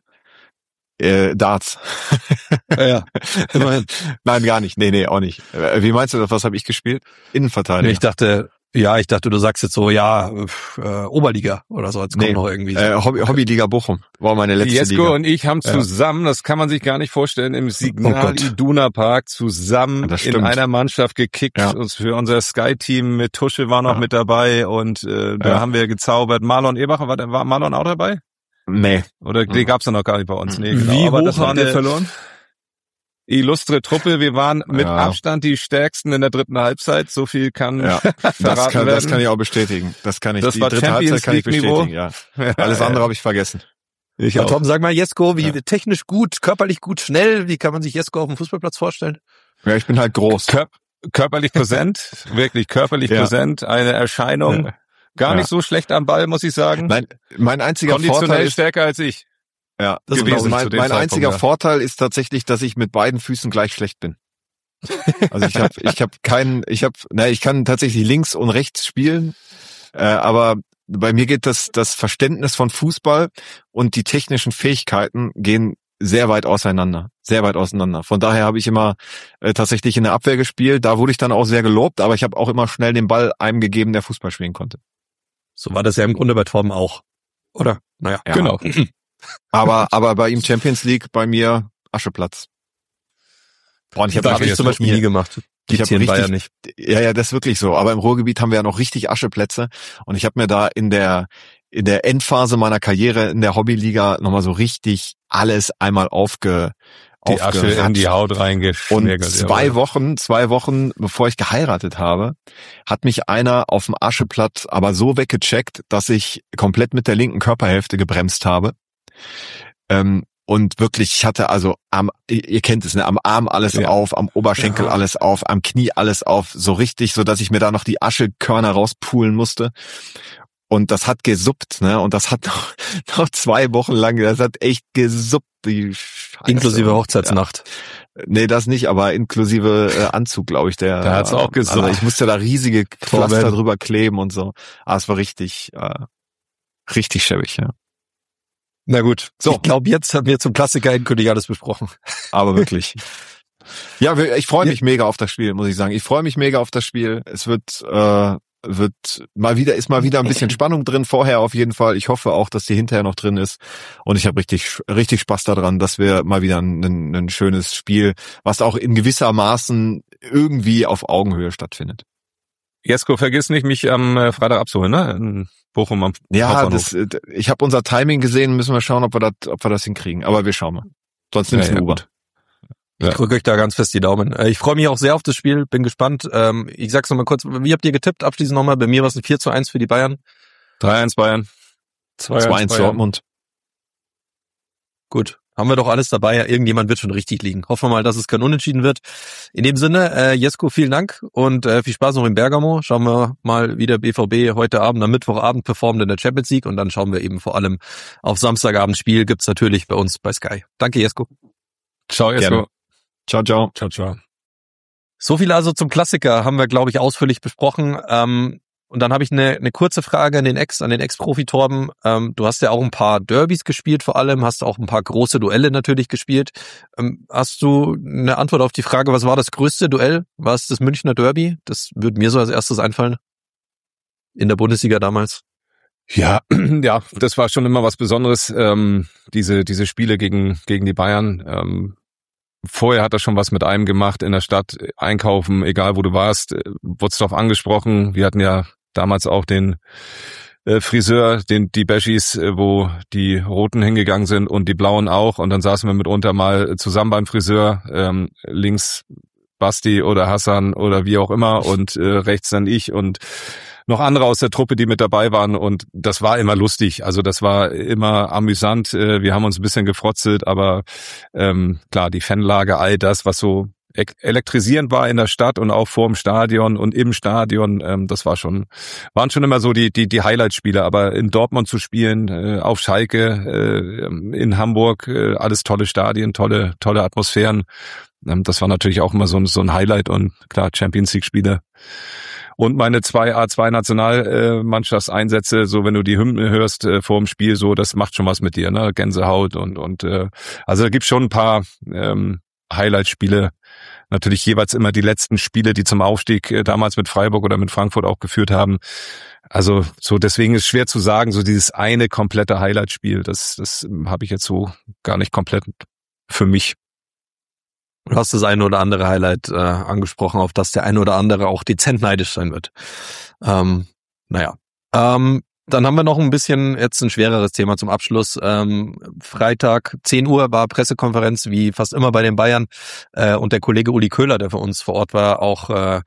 [SPEAKER 4] Darts.
[SPEAKER 1] Ja, immerhin.
[SPEAKER 4] Nein, gar nicht. Nee, auch nicht. Wie meinst du das? Was habe ich gespielt? Innenverteidiger.
[SPEAKER 1] Ich dachte, du sagst jetzt so, Oberliga oder so. Jetzt kommt noch irgendwie so.
[SPEAKER 4] Hobbyliga Bochum war meine letzte
[SPEAKER 2] Jesko
[SPEAKER 4] Liga.
[SPEAKER 2] und ich haben zusammen, das kann man sich gar nicht vorstellen, im Signal Iduna Park zusammen in einer Mannschaft gekickt. Uns für unser Sky-Team mit Tusche war noch mit dabei und da haben wir gezaubert. Marlon Ebercher, war Marlon auch dabei?
[SPEAKER 4] Nee.
[SPEAKER 2] Oder die gab's ja noch gar nicht bei uns. Nee, genau.
[SPEAKER 5] Wie
[SPEAKER 2] aber
[SPEAKER 5] hoch
[SPEAKER 2] das war
[SPEAKER 5] haben wir verloren?
[SPEAKER 2] Illustre Truppe. Wir waren mit Abstand die Stärksten in der dritten Halbzeit. So viel kann verraten werden.
[SPEAKER 4] Das kann ich auch bestätigen. Das kann ich.
[SPEAKER 2] Das
[SPEAKER 4] die
[SPEAKER 2] war
[SPEAKER 4] dritte
[SPEAKER 2] Champions
[SPEAKER 4] Halbzeit kann ich
[SPEAKER 2] League-Niveau.
[SPEAKER 4] bestätigen, ja. Alles andere habe ich vergessen.
[SPEAKER 1] Ja, Tom, sag mal, Jesko, wie technisch gut, körperlich gut, schnell, wie kann man sich Jesko auf dem Fußballplatz vorstellen?
[SPEAKER 4] Ja, ich bin halt groß.
[SPEAKER 2] Körperlich präsent, wirklich körperlich präsent, eine Erscheinung.
[SPEAKER 4] Ja.
[SPEAKER 2] Gar nicht so schlecht am Ball, muss ich sagen.
[SPEAKER 4] Nein, mein einziger
[SPEAKER 2] Konditionell
[SPEAKER 4] Vorteil ist
[SPEAKER 2] stärker als ich.
[SPEAKER 4] Ja,
[SPEAKER 1] das
[SPEAKER 4] gewesen.
[SPEAKER 1] ist
[SPEAKER 4] Mein einziger Vorteil ist tatsächlich, dass ich mit beiden Füßen gleich schlecht bin. Also ich kann tatsächlich links und rechts spielen, aber bei mir geht das Verständnis von Fußball und die technischen Fähigkeiten gehen sehr weit auseinander. Von daher habe ich immer tatsächlich in der Abwehr gespielt. Da wurde ich dann auch sehr gelobt, aber ich habe auch immer schnell den Ball einem gegeben, der Fußball spielen konnte.
[SPEAKER 1] So war das ja im Grunde bei Torben auch. Oder? Naja.
[SPEAKER 4] Ja.
[SPEAKER 2] Genau.
[SPEAKER 4] Aber bei ihm Champions League, bei mir Ascheplatz. Boah, und ich
[SPEAKER 1] habe ich zum Beispiel nie gemacht.
[SPEAKER 4] Ich habe Bayern nicht. Ja, das ist wirklich so. Aber im Ruhrgebiet haben wir ja noch richtig Ascheplätze. Und ich habe mir da in der Endphase meiner Karriere in der Hobbyliga nochmal so richtig alles einmal
[SPEAKER 2] die Asche in die Haut reingeschmiert.
[SPEAKER 4] Und zwei Wochen, bevor ich geheiratet habe, hat mich einer auf dem Ascheplatz aber so weggecheckt, dass ich komplett mit der linken Körperhälfte gebremst habe. Und wirklich, ich hatte also ihr kennt es, ne, am Arm alles auf, am Oberschenkel alles auf, am Knie alles auf, so richtig, so dass ich mir da noch die Aschekörner rauspulen musste. Und das hat gesuppt, ne? Und das hat noch 2 Wochen lang, das hat echt gesuppt, die Scheiße.
[SPEAKER 1] Inklusive Hochzeitsnacht.
[SPEAKER 4] Ja. Nee, das nicht, aber inklusive Anzug, glaube ich. Da
[SPEAKER 2] hat's auch gesuppt.
[SPEAKER 4] Also ich musste da riesige Pflaster drüber kleben und so. Es war richtig schäbig, ja.
[SPEAKER 1] Na gut,
[SPEAKER 4] so.
[SPEAKER 1] Ich glaube, jetzt haben wir zum Klassiker endgültig alles besprochen.
[SPEAKER 4] Aber wirklich. Ja, ich freue mich mega auf das Spiel, muss ich sagen. Ich freue mich mega auf das Spiel. Es ist mal wieder ein bisschen Spannung drin, vorher auf jeden Fall. Ich hoffe auch, dass die hinterher noch drin ist. Und ich habe richtig Spaß daran, dass wir mal wieder ein schönes Spiel, was auch in gewissermaßen irgendwie auf Augenhöhe stattfindet.
[SPEAKER 2] Jesko, vergiss nicht, mich am Freitag abzuholen, ne? In Bochum am Hauptbahnhof.
[SPEAKER 4] Ich habe unser Timing gesehen, müssen wir schauen, ob wir das hinkriegen. Aber wir schauen mal. Sonst nimmst du eine U-Bahn.
[SPEAKER 1] Ich drücke euch da ganz fest die Daumen. Ich freue mich auch sehr auf das Spiel, bin gespannt. Ich sag's nochmal kurz, wie habt ihr getippt? Abschließend nochmal, bei mir war es ein 4:1 für die Bayern.
[SPEAKER 2] 3-1 Bayern.
[SPEAKER 4] 2-1 Dortmund.
[SPEAKER 1] Gut, haben wir doch alles dabei. Irgendjemand wird schon richtig liegen. Hoffen wir mal, dass es kein Unentschieden wird. In dem Sinne, Jesko, vielen Dank und viel Spaß noch in Bergamo. Schauen wir mal, wie der BVB heute Abend, am Mittwochabend performt in der Champions League und dann schauen wir eben vor allem auf Samstagabend Spiel. Gibt's natürlich bei uns bei Sky. Danke, Jesko.
[SPEAKER 2] Ciao, Jesko.
[SPEAKER 4] Gerne. Ciao, ciao.
[SPEAKER 2] Ciao, ciao.
[SPEAKER 1] So viel also zum Klassiker haben wir, glaube ich, ausführlich besprochen. Und dann habe ich eine kurze Frage an den Ex-Profi Torben. Du hast ja auch ein paar Derbys gespielt vor allem, hast auch ein paar große Duelle natürlich gespielt. Hast du eine Antwort auf die Frage, was war das größte Duell? War es das Münchner Derby? Das würde mir so als erstes einfallen. In der Bundesliga damals.
[SPEAKER 2] Ja, das war schon immer was Besonderes, diese Spiele gegen die Bayern. Vorher hat er schon was mit einem gemacht in der Stadt, einkaufen, egal wo du warst, wurdest drauf angesprochen. Wir hatten ja damals auch den Friseur, die Beschis, wo die Roten hingegangen sind und die Blauen auch. Und dann saßen wir mitunter mal zusammen beim Friseur, links Basti oder Hassan oder wie auch immer und rechts dann ich und noch andere aus der Truppe, die mit dabei waren und das war immer lustig, also das war immer amüsant, wir haben uns ein bisschen gefrotzelt, aber klar, die Fanlage, all das, was so elektrisierend war in der Stadt und auch vor dem Stadion und im Stadion, das waren schon immer so die Highlight-Spiele, aber in Dortmund zu spielen, auf Schalke, in Hamburg, alles tolle Stadien, tolle Atmosphären, das war natürlich auch immer so ein Highlight und klar, Champions League-Spiele. Und meine 2 A2-Nationalmannschaftseinsätze, so wenn du die Hymne hörst vor dem Spiel, so das macht schon was mit dir, ne? Gänsehaut und also da gibt's schon ein paar Highlight-Spiele. Natürlich jeweils immer die letzten Spiele, die zum Aufstieg damals mit Freiburg oder mit Frankfurt auch geführt haben. Also so deswegen ist schwer zu sagen, so dieses eine komplette Highlight-Spiel, das habe ich jetzt so gar nicht komplett für mich.
[SPEAKER 1] Du hast das eine oder andere Highlight angesprochen, auf das der eine oder andere auch dezent neidisch sein wird. Dann haben wir noch ein bisschen jetzt ein schwereres Thema zum Abschluss. Freitag 10 Uhr war Pressekonferenz, wie fast immer bei den Bayern. Und der Kollege Uli Köhler, der für uns vor Ort war, auch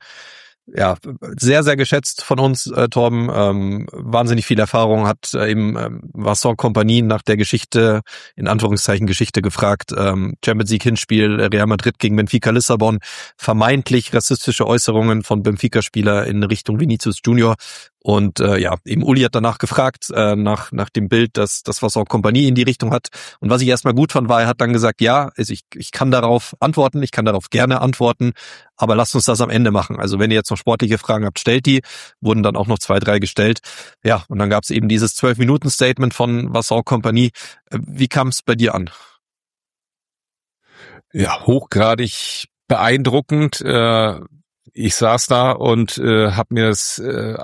[SPEAKER 1] sehr, sehr geschätzt von uns, Torben. Wahnsinnig viel Erfahrung, hat eben Vincent Kompany nach der Geschichte, in Anführungszeichen Geschichte gefragt. Champions League Hinspiel, Real Madrid gegen Benfica Lissabon. Vermeintlich rassistische Äußerungen von Benfica-Spieler in Richtung Vinicius Junior. Und eben Uli hat danach gefragt, nach dem Bild, das Vincent Kompany in die Richtung hat. Und was ich erstmal gut fand, war, er hat dann gesagt, ja, ich kann darauf antworten, ich kann darauf gerne antworten, aber lasst uns das am Ende machen. Also wenn ihr jetzt noch sportliche Fragen habt, stellt die. Wurden dann auch noch 2, 3 gestellt. Ja, und dann gab es eben dieses 12-Minuten-Statement von Vincent Kompany. Wie kam es bei dir an?
[SPEAKER 2] Ja, hochgradig beeindruckend. Ich saß da und habe mir das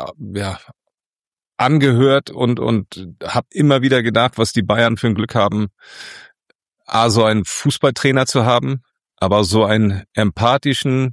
[SPEAKER 2] angehört und habe immer wieder gedacht, was die Bayern für ein Glück haben, so einen Fußballtrainer zu haben, aber so einen empathischen,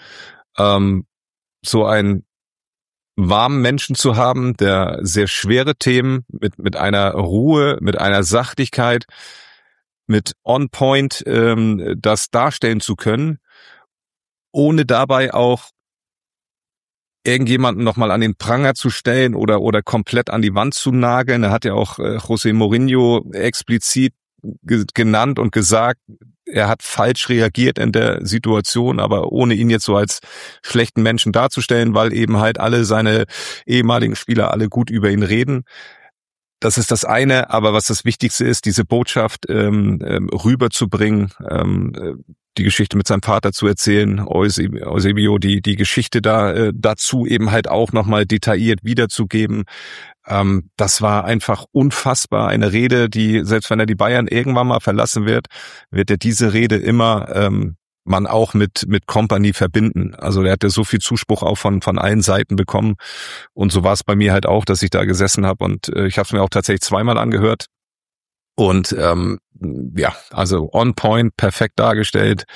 [SPEAKER 2] so einen warmen Menschen zu haben, der sehr schwere Themen mit einer Ruhe, mit einer Sachlichkeit, mit On Point das darstellen zu können, ohne dabei auch irgendjemanden nochmal an den Pranger zu stellen oder komplett an die Wand zu nageln. Er hat ja auch José Mourinho explizit genannt und gesagt, er hat falsch reagiert in der Situation, aber ohne ihn jetzt so als schlechten Menschen darzustellen, weil eben halt alle seine ehemaligen Spieler alle gut über ihn reden. Das ist das eine, aber was das Wichtigste ist, diese Botschaft rüberzubringen, die Geschichte mit seinem Vater zu erzählen, Eusebio, die Geschichte dazu eben halt auch nochmal detailliert wiederzugeben. Das war einfach unfassbar. Eine Rede, die, selbst wenn er die Bayern irgendwann mal verlassen wird er diese Rede immer man auch mit Kompany verbinden. Also der hat ja so viel Zuspruch auch von allen Seiten bekommen. Und so war es bei mir halt auch, dass ich da gesessen habe und ich habe es mir auch tatsächlich zweimal angehört. Und also on point, perfekt dargestellt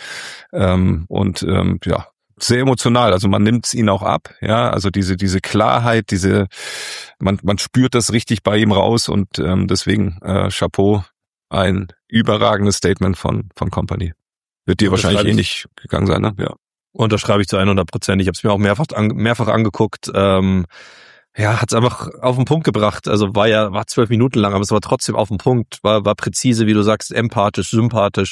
[SPEAKER 2] sehr emotional. Also man nimmt es ihn auch ab, ja. Also diese Klarheit, man spürt das richtig bei ihm raus und deswegen Chapeau, ein überragendes Statement von Kompany. Wird dir wahrscheinlich ähnlich gegangen sein, ne? Ja.
[SPEAKER 1] Unterschreibe ich zu 100%. Ich habe es mir auch mehrfach angeguckt. Hat's einfach auf den Punkt gebracht. Also war 12 Minuten lang, aber es war trotzdem auf den Punkt. War präzise, wie du sagst, empathisch, sympathisch.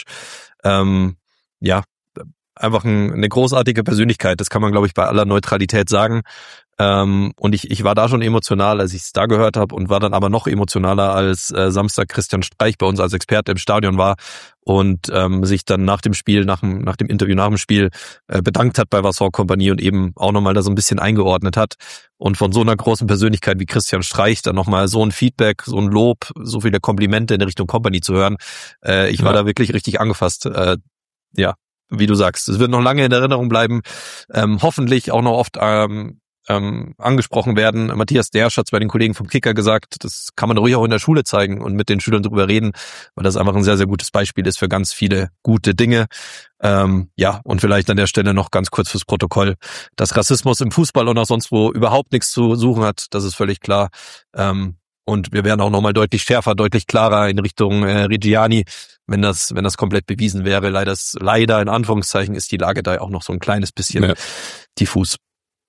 [SPEAKER 1] Einfach eine großartige Persönlichkeit. Das kann man, glaube ich, bei aller Neutralität sagen. Und ich war da schon emotional, als ich es da gehört habe und war dann aber noch emotionaler, als Samstag Christian Streich bei uns als Experte im Stadion war und sich dann nach dem Spiel, nach dem Interview nach dem Spiel bedankt hat bei Vincent Kompany und eben auch nochmal da so ein bisschen eingeordnet hat. Und von so einer großen Persönlichkeit wie Christian Streich dann nochmal so ein Feedback, so ein Lob, so viele Komplimente in Richtung Kompany zu hören. Ich war da wirklich richtig angefasst. Wie du sagst, es wird noch lange in Erinnerung bleiben, hoffentlich auch noch oft angesprochen werden. Matthias Dersch hat es bei den Kollegen vom Kicker gesagt, das kann man ruhig auch in der Schule zeigen und mit den Schülern drüber reden, weil das einfach ein sehr, sehr gutes Beispiel ist für ganz viele gute Dinge. Und vielleicht an der Stelle noch ganz kurz fürs Protokoll, dass Rassismus im Fußball und auch sonst wo überhaupt nichts zu suchen hat, das ist völlig klar. Und wir werden auch nochmal deutlich schärfer, deutlich klarer in Richtung Reggiani, wenn das komplett bewiesen wäre. Leider in Anführungszeichen ist die Lage da auch noch so ein kleines bisschen diffus.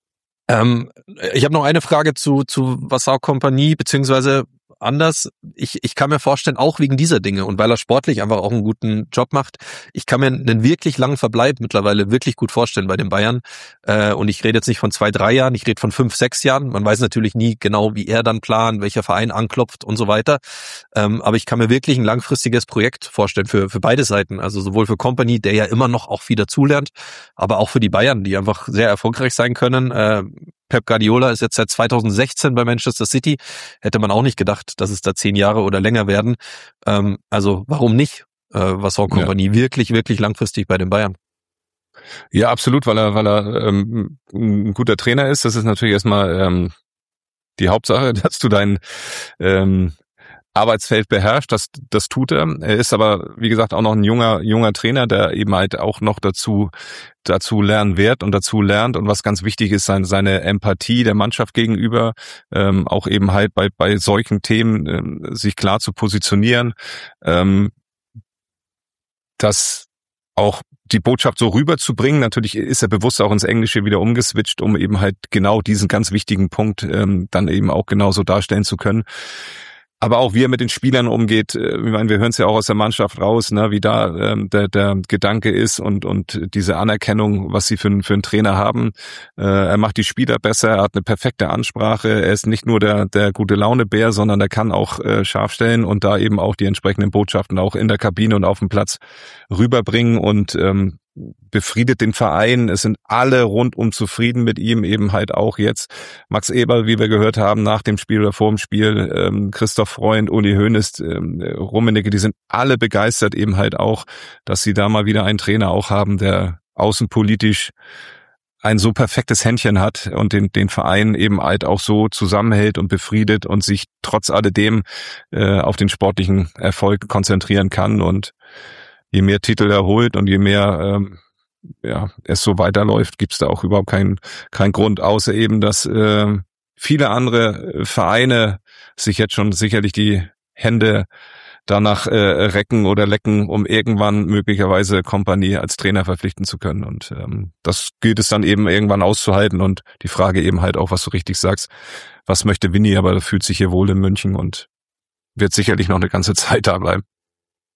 [SPEAKER 1] Ich habe noch eine Frage zu Vincent Kompany, beziehungsweise anders. Ich kann mir vorstellen, auch wegen dieser Dinge und weil er sportlich einfach auch einen guten Job macht, ich kann mir einen wirklich langen Verbleib mittlerweile wirklich gut vorstellen bei den Bayern. Und ich rede jetzt nicht von 2-3 Jahren, ich rede von 5-6 Jahren. Man weiß natürlich nie genau, wie er dann plant, welcher Verein anklopft und so weiter. Aber ich kann mir wirklich ein langfristiges Projekt vorstellen für beide Seiten. Also sowohl für Kompany, der ja immer noch auch viel dazulernt, aber auch für die Bayern, die einfach sehr erfolgreich sein können. Pep Guardiola ist jetzt seit 2016 bei Manchester City. Hätte man auch nicht gedacht, dass es da 10 Jahre oder länger werden. Also warum nicht? Vincent Kompany wirklich, wirklich langfristig bei den Bayern.
[SPEAKER 2] Ja, absolut, weil er ein guter Trainer ist. Das ist natürlich erstmal die Hauptsache, dass du dein Arbeitsfeld beherrscht, das tut er. Er ist aber, wie gesagt, auch noch ein junger Trainer, der eben halt auch noch dazu lernen wird und dazu lernt. Und was ganz wichtig ist, seine Empathie der Mannschaft gegenüber, auch eben halt bei solchen Themen sich klar zu positionieren, dass auch die Botschaft so rüberzubringen. Natürlich ist er bewusst auch ins Englische wieder umgeswitcht, um eben halt genau diesen ganz wichtigen Punkt dann eben auch genauso darstellen zu können. Aber auch wie er mit den Spielern umgeht, ich meine, wir hören es ja auch aus der Mannschaft raus, ne, wie da der Gedanke ist und diese Anerkennung, was sie für einen Trainer haben. Er macht die Spieler besser, er hat eine perfekte Ansprache, er ist nicht nur der gute Laune-Bär, sondern er kann auch scharf stellen und da eben auch die entsprechenden Botschaften auch in der Kabine und auf dem Platz rüberbringen und befriedet den Verein. Es sind alle rundum zufrieden mit ihm, eben halt auch jetzt. Max Eberl, wie wir gehört haben, nach dem Spiel oder vor dem Spiel, Christoph Freund, Uli Hoeneß, Rummenigge, die sind alle begeistert eben halt auch, dass sie da mal wieder einen Trainer auch haben, der außenpolitisch ein so perfektes Händchen hat und den Verein eben halt auch so zusammenhält und befriedet und sich trotz alledem auf den sportlichen Erfolg konzentrieren kann. Und je mehr Titel er holt und je mehr es so weiterläuft, gibt's da auch überhaupt keinen Grund, außer eben, dass viele andere Vereine sich jetzt schon sicherlich die Hände danach recken oder lecken, um irgendwann möglicherweise Kompany als Trainer verpflichten zu können. Und das gilt es dann eben irgendwann auszuhalten. Und die Frage eben halt auch, was du richtig sagst, was möchte Vinny, aber er fühlt sich hier wohl in München und wird sicherlich noch eine ganze Zeit da bleiben.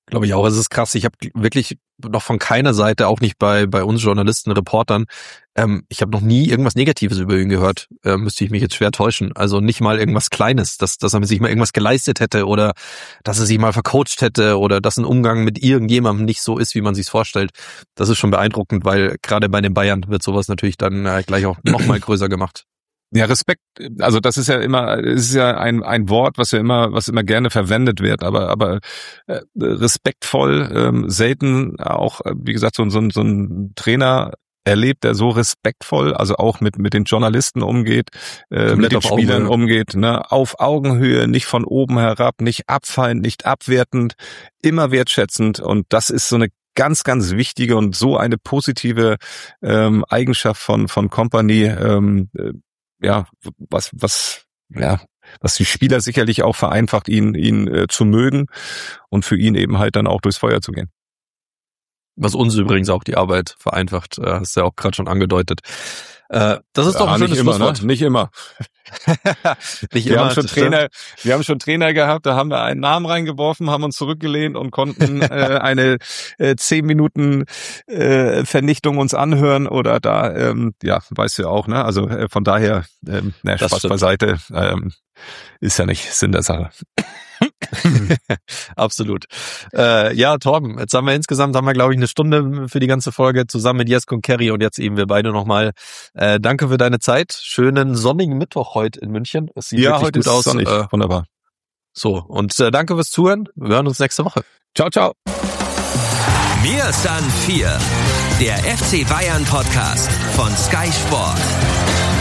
[SPEAKER 1] Glaube ich auch. Es ist krass. Ich habe wirklich noch von keiner Seite, auch nicht bei uns Journalisten, Reportern, ich habe noch nie irgendwas Negatives über ihn gehört. Müsste ich mich jetzt schwer täuschen. Also nicht mal irgendwas Kleines, dass er sich mal irgendwas geleistet hätte oder dass er sich mal vercoacht hätte oder dass ein Umgang mit irgendjemandem nicht so ist, wie man sich's vorstellt. Das ist schon beeindruckend, weil gerade bei den Bayern wird sowas natürlich dann gleich auch noch mal größer gemacht.
[SPEAKER 2] Ja, Respekt, also das ist ja immer, es ist ja ein Wort, was immer gerne verwendet wird, aber respektvoll, selten auch, wie gesagt, so ein Trainer erlebt, der so respektvoll, also auch mit den Journalisten umgeht, mit den Spielern umgeht, ne, auf Augenhöhe, nicht von oben herab, nicht abfallend, nicht abwertend, immer wertschätzend, und das ist so eine ganz, ganz wichtige und so eine positive Eigenschaft von Kompany, was die Spieler sicherlich auch vereinfacht, ihn zu mögen und für ihn eben halt dann auch durchs Feuer zu gehen.
[SPEAKER 1] Was uns übrigens auch die Arbeit vereinfacht, hast du ja auch gerade schon angedeutet. Das ist doch ein schönes Schlusswort.
[SPEAKER 2] Ne? Nicht immer. Wir haben schon Trainer gehabt, da haben wir einen Namen reingeworfen, haben uns zurückgelehnt und konnten eine 10 Minuten Vernichtung uns anhören, oder da, weißt du ja auch, ne? Also von daher, Spaß beiseite, ist ja nicht Sinn der Sache.
[SPEAKER 1] Absolut. Ja, Torben, jetzt haben wir, glaube ich, eine Stunde für die ganze Folge zusammen mit Jesko und Kerry, und jetzt eben wir beide nochmal. Danke für deine Zeit. Schönen sonnigen Mittwoch heute in München. Es sieht wirklich
[SPEAKER 2] heute
[SPEAKER 1] gut aus.
[SPEAKER 2] Sonnig. Wunderbar.
[SPEAKER 1] So, und danke fürs Zuhören. Wir hören uns nächste Woche.
[SPEAKER 2] Ciao, ciao.
[SPEAKER 3] Mir ist dann 4. Der FC Bayern Podcast von Sky Sport.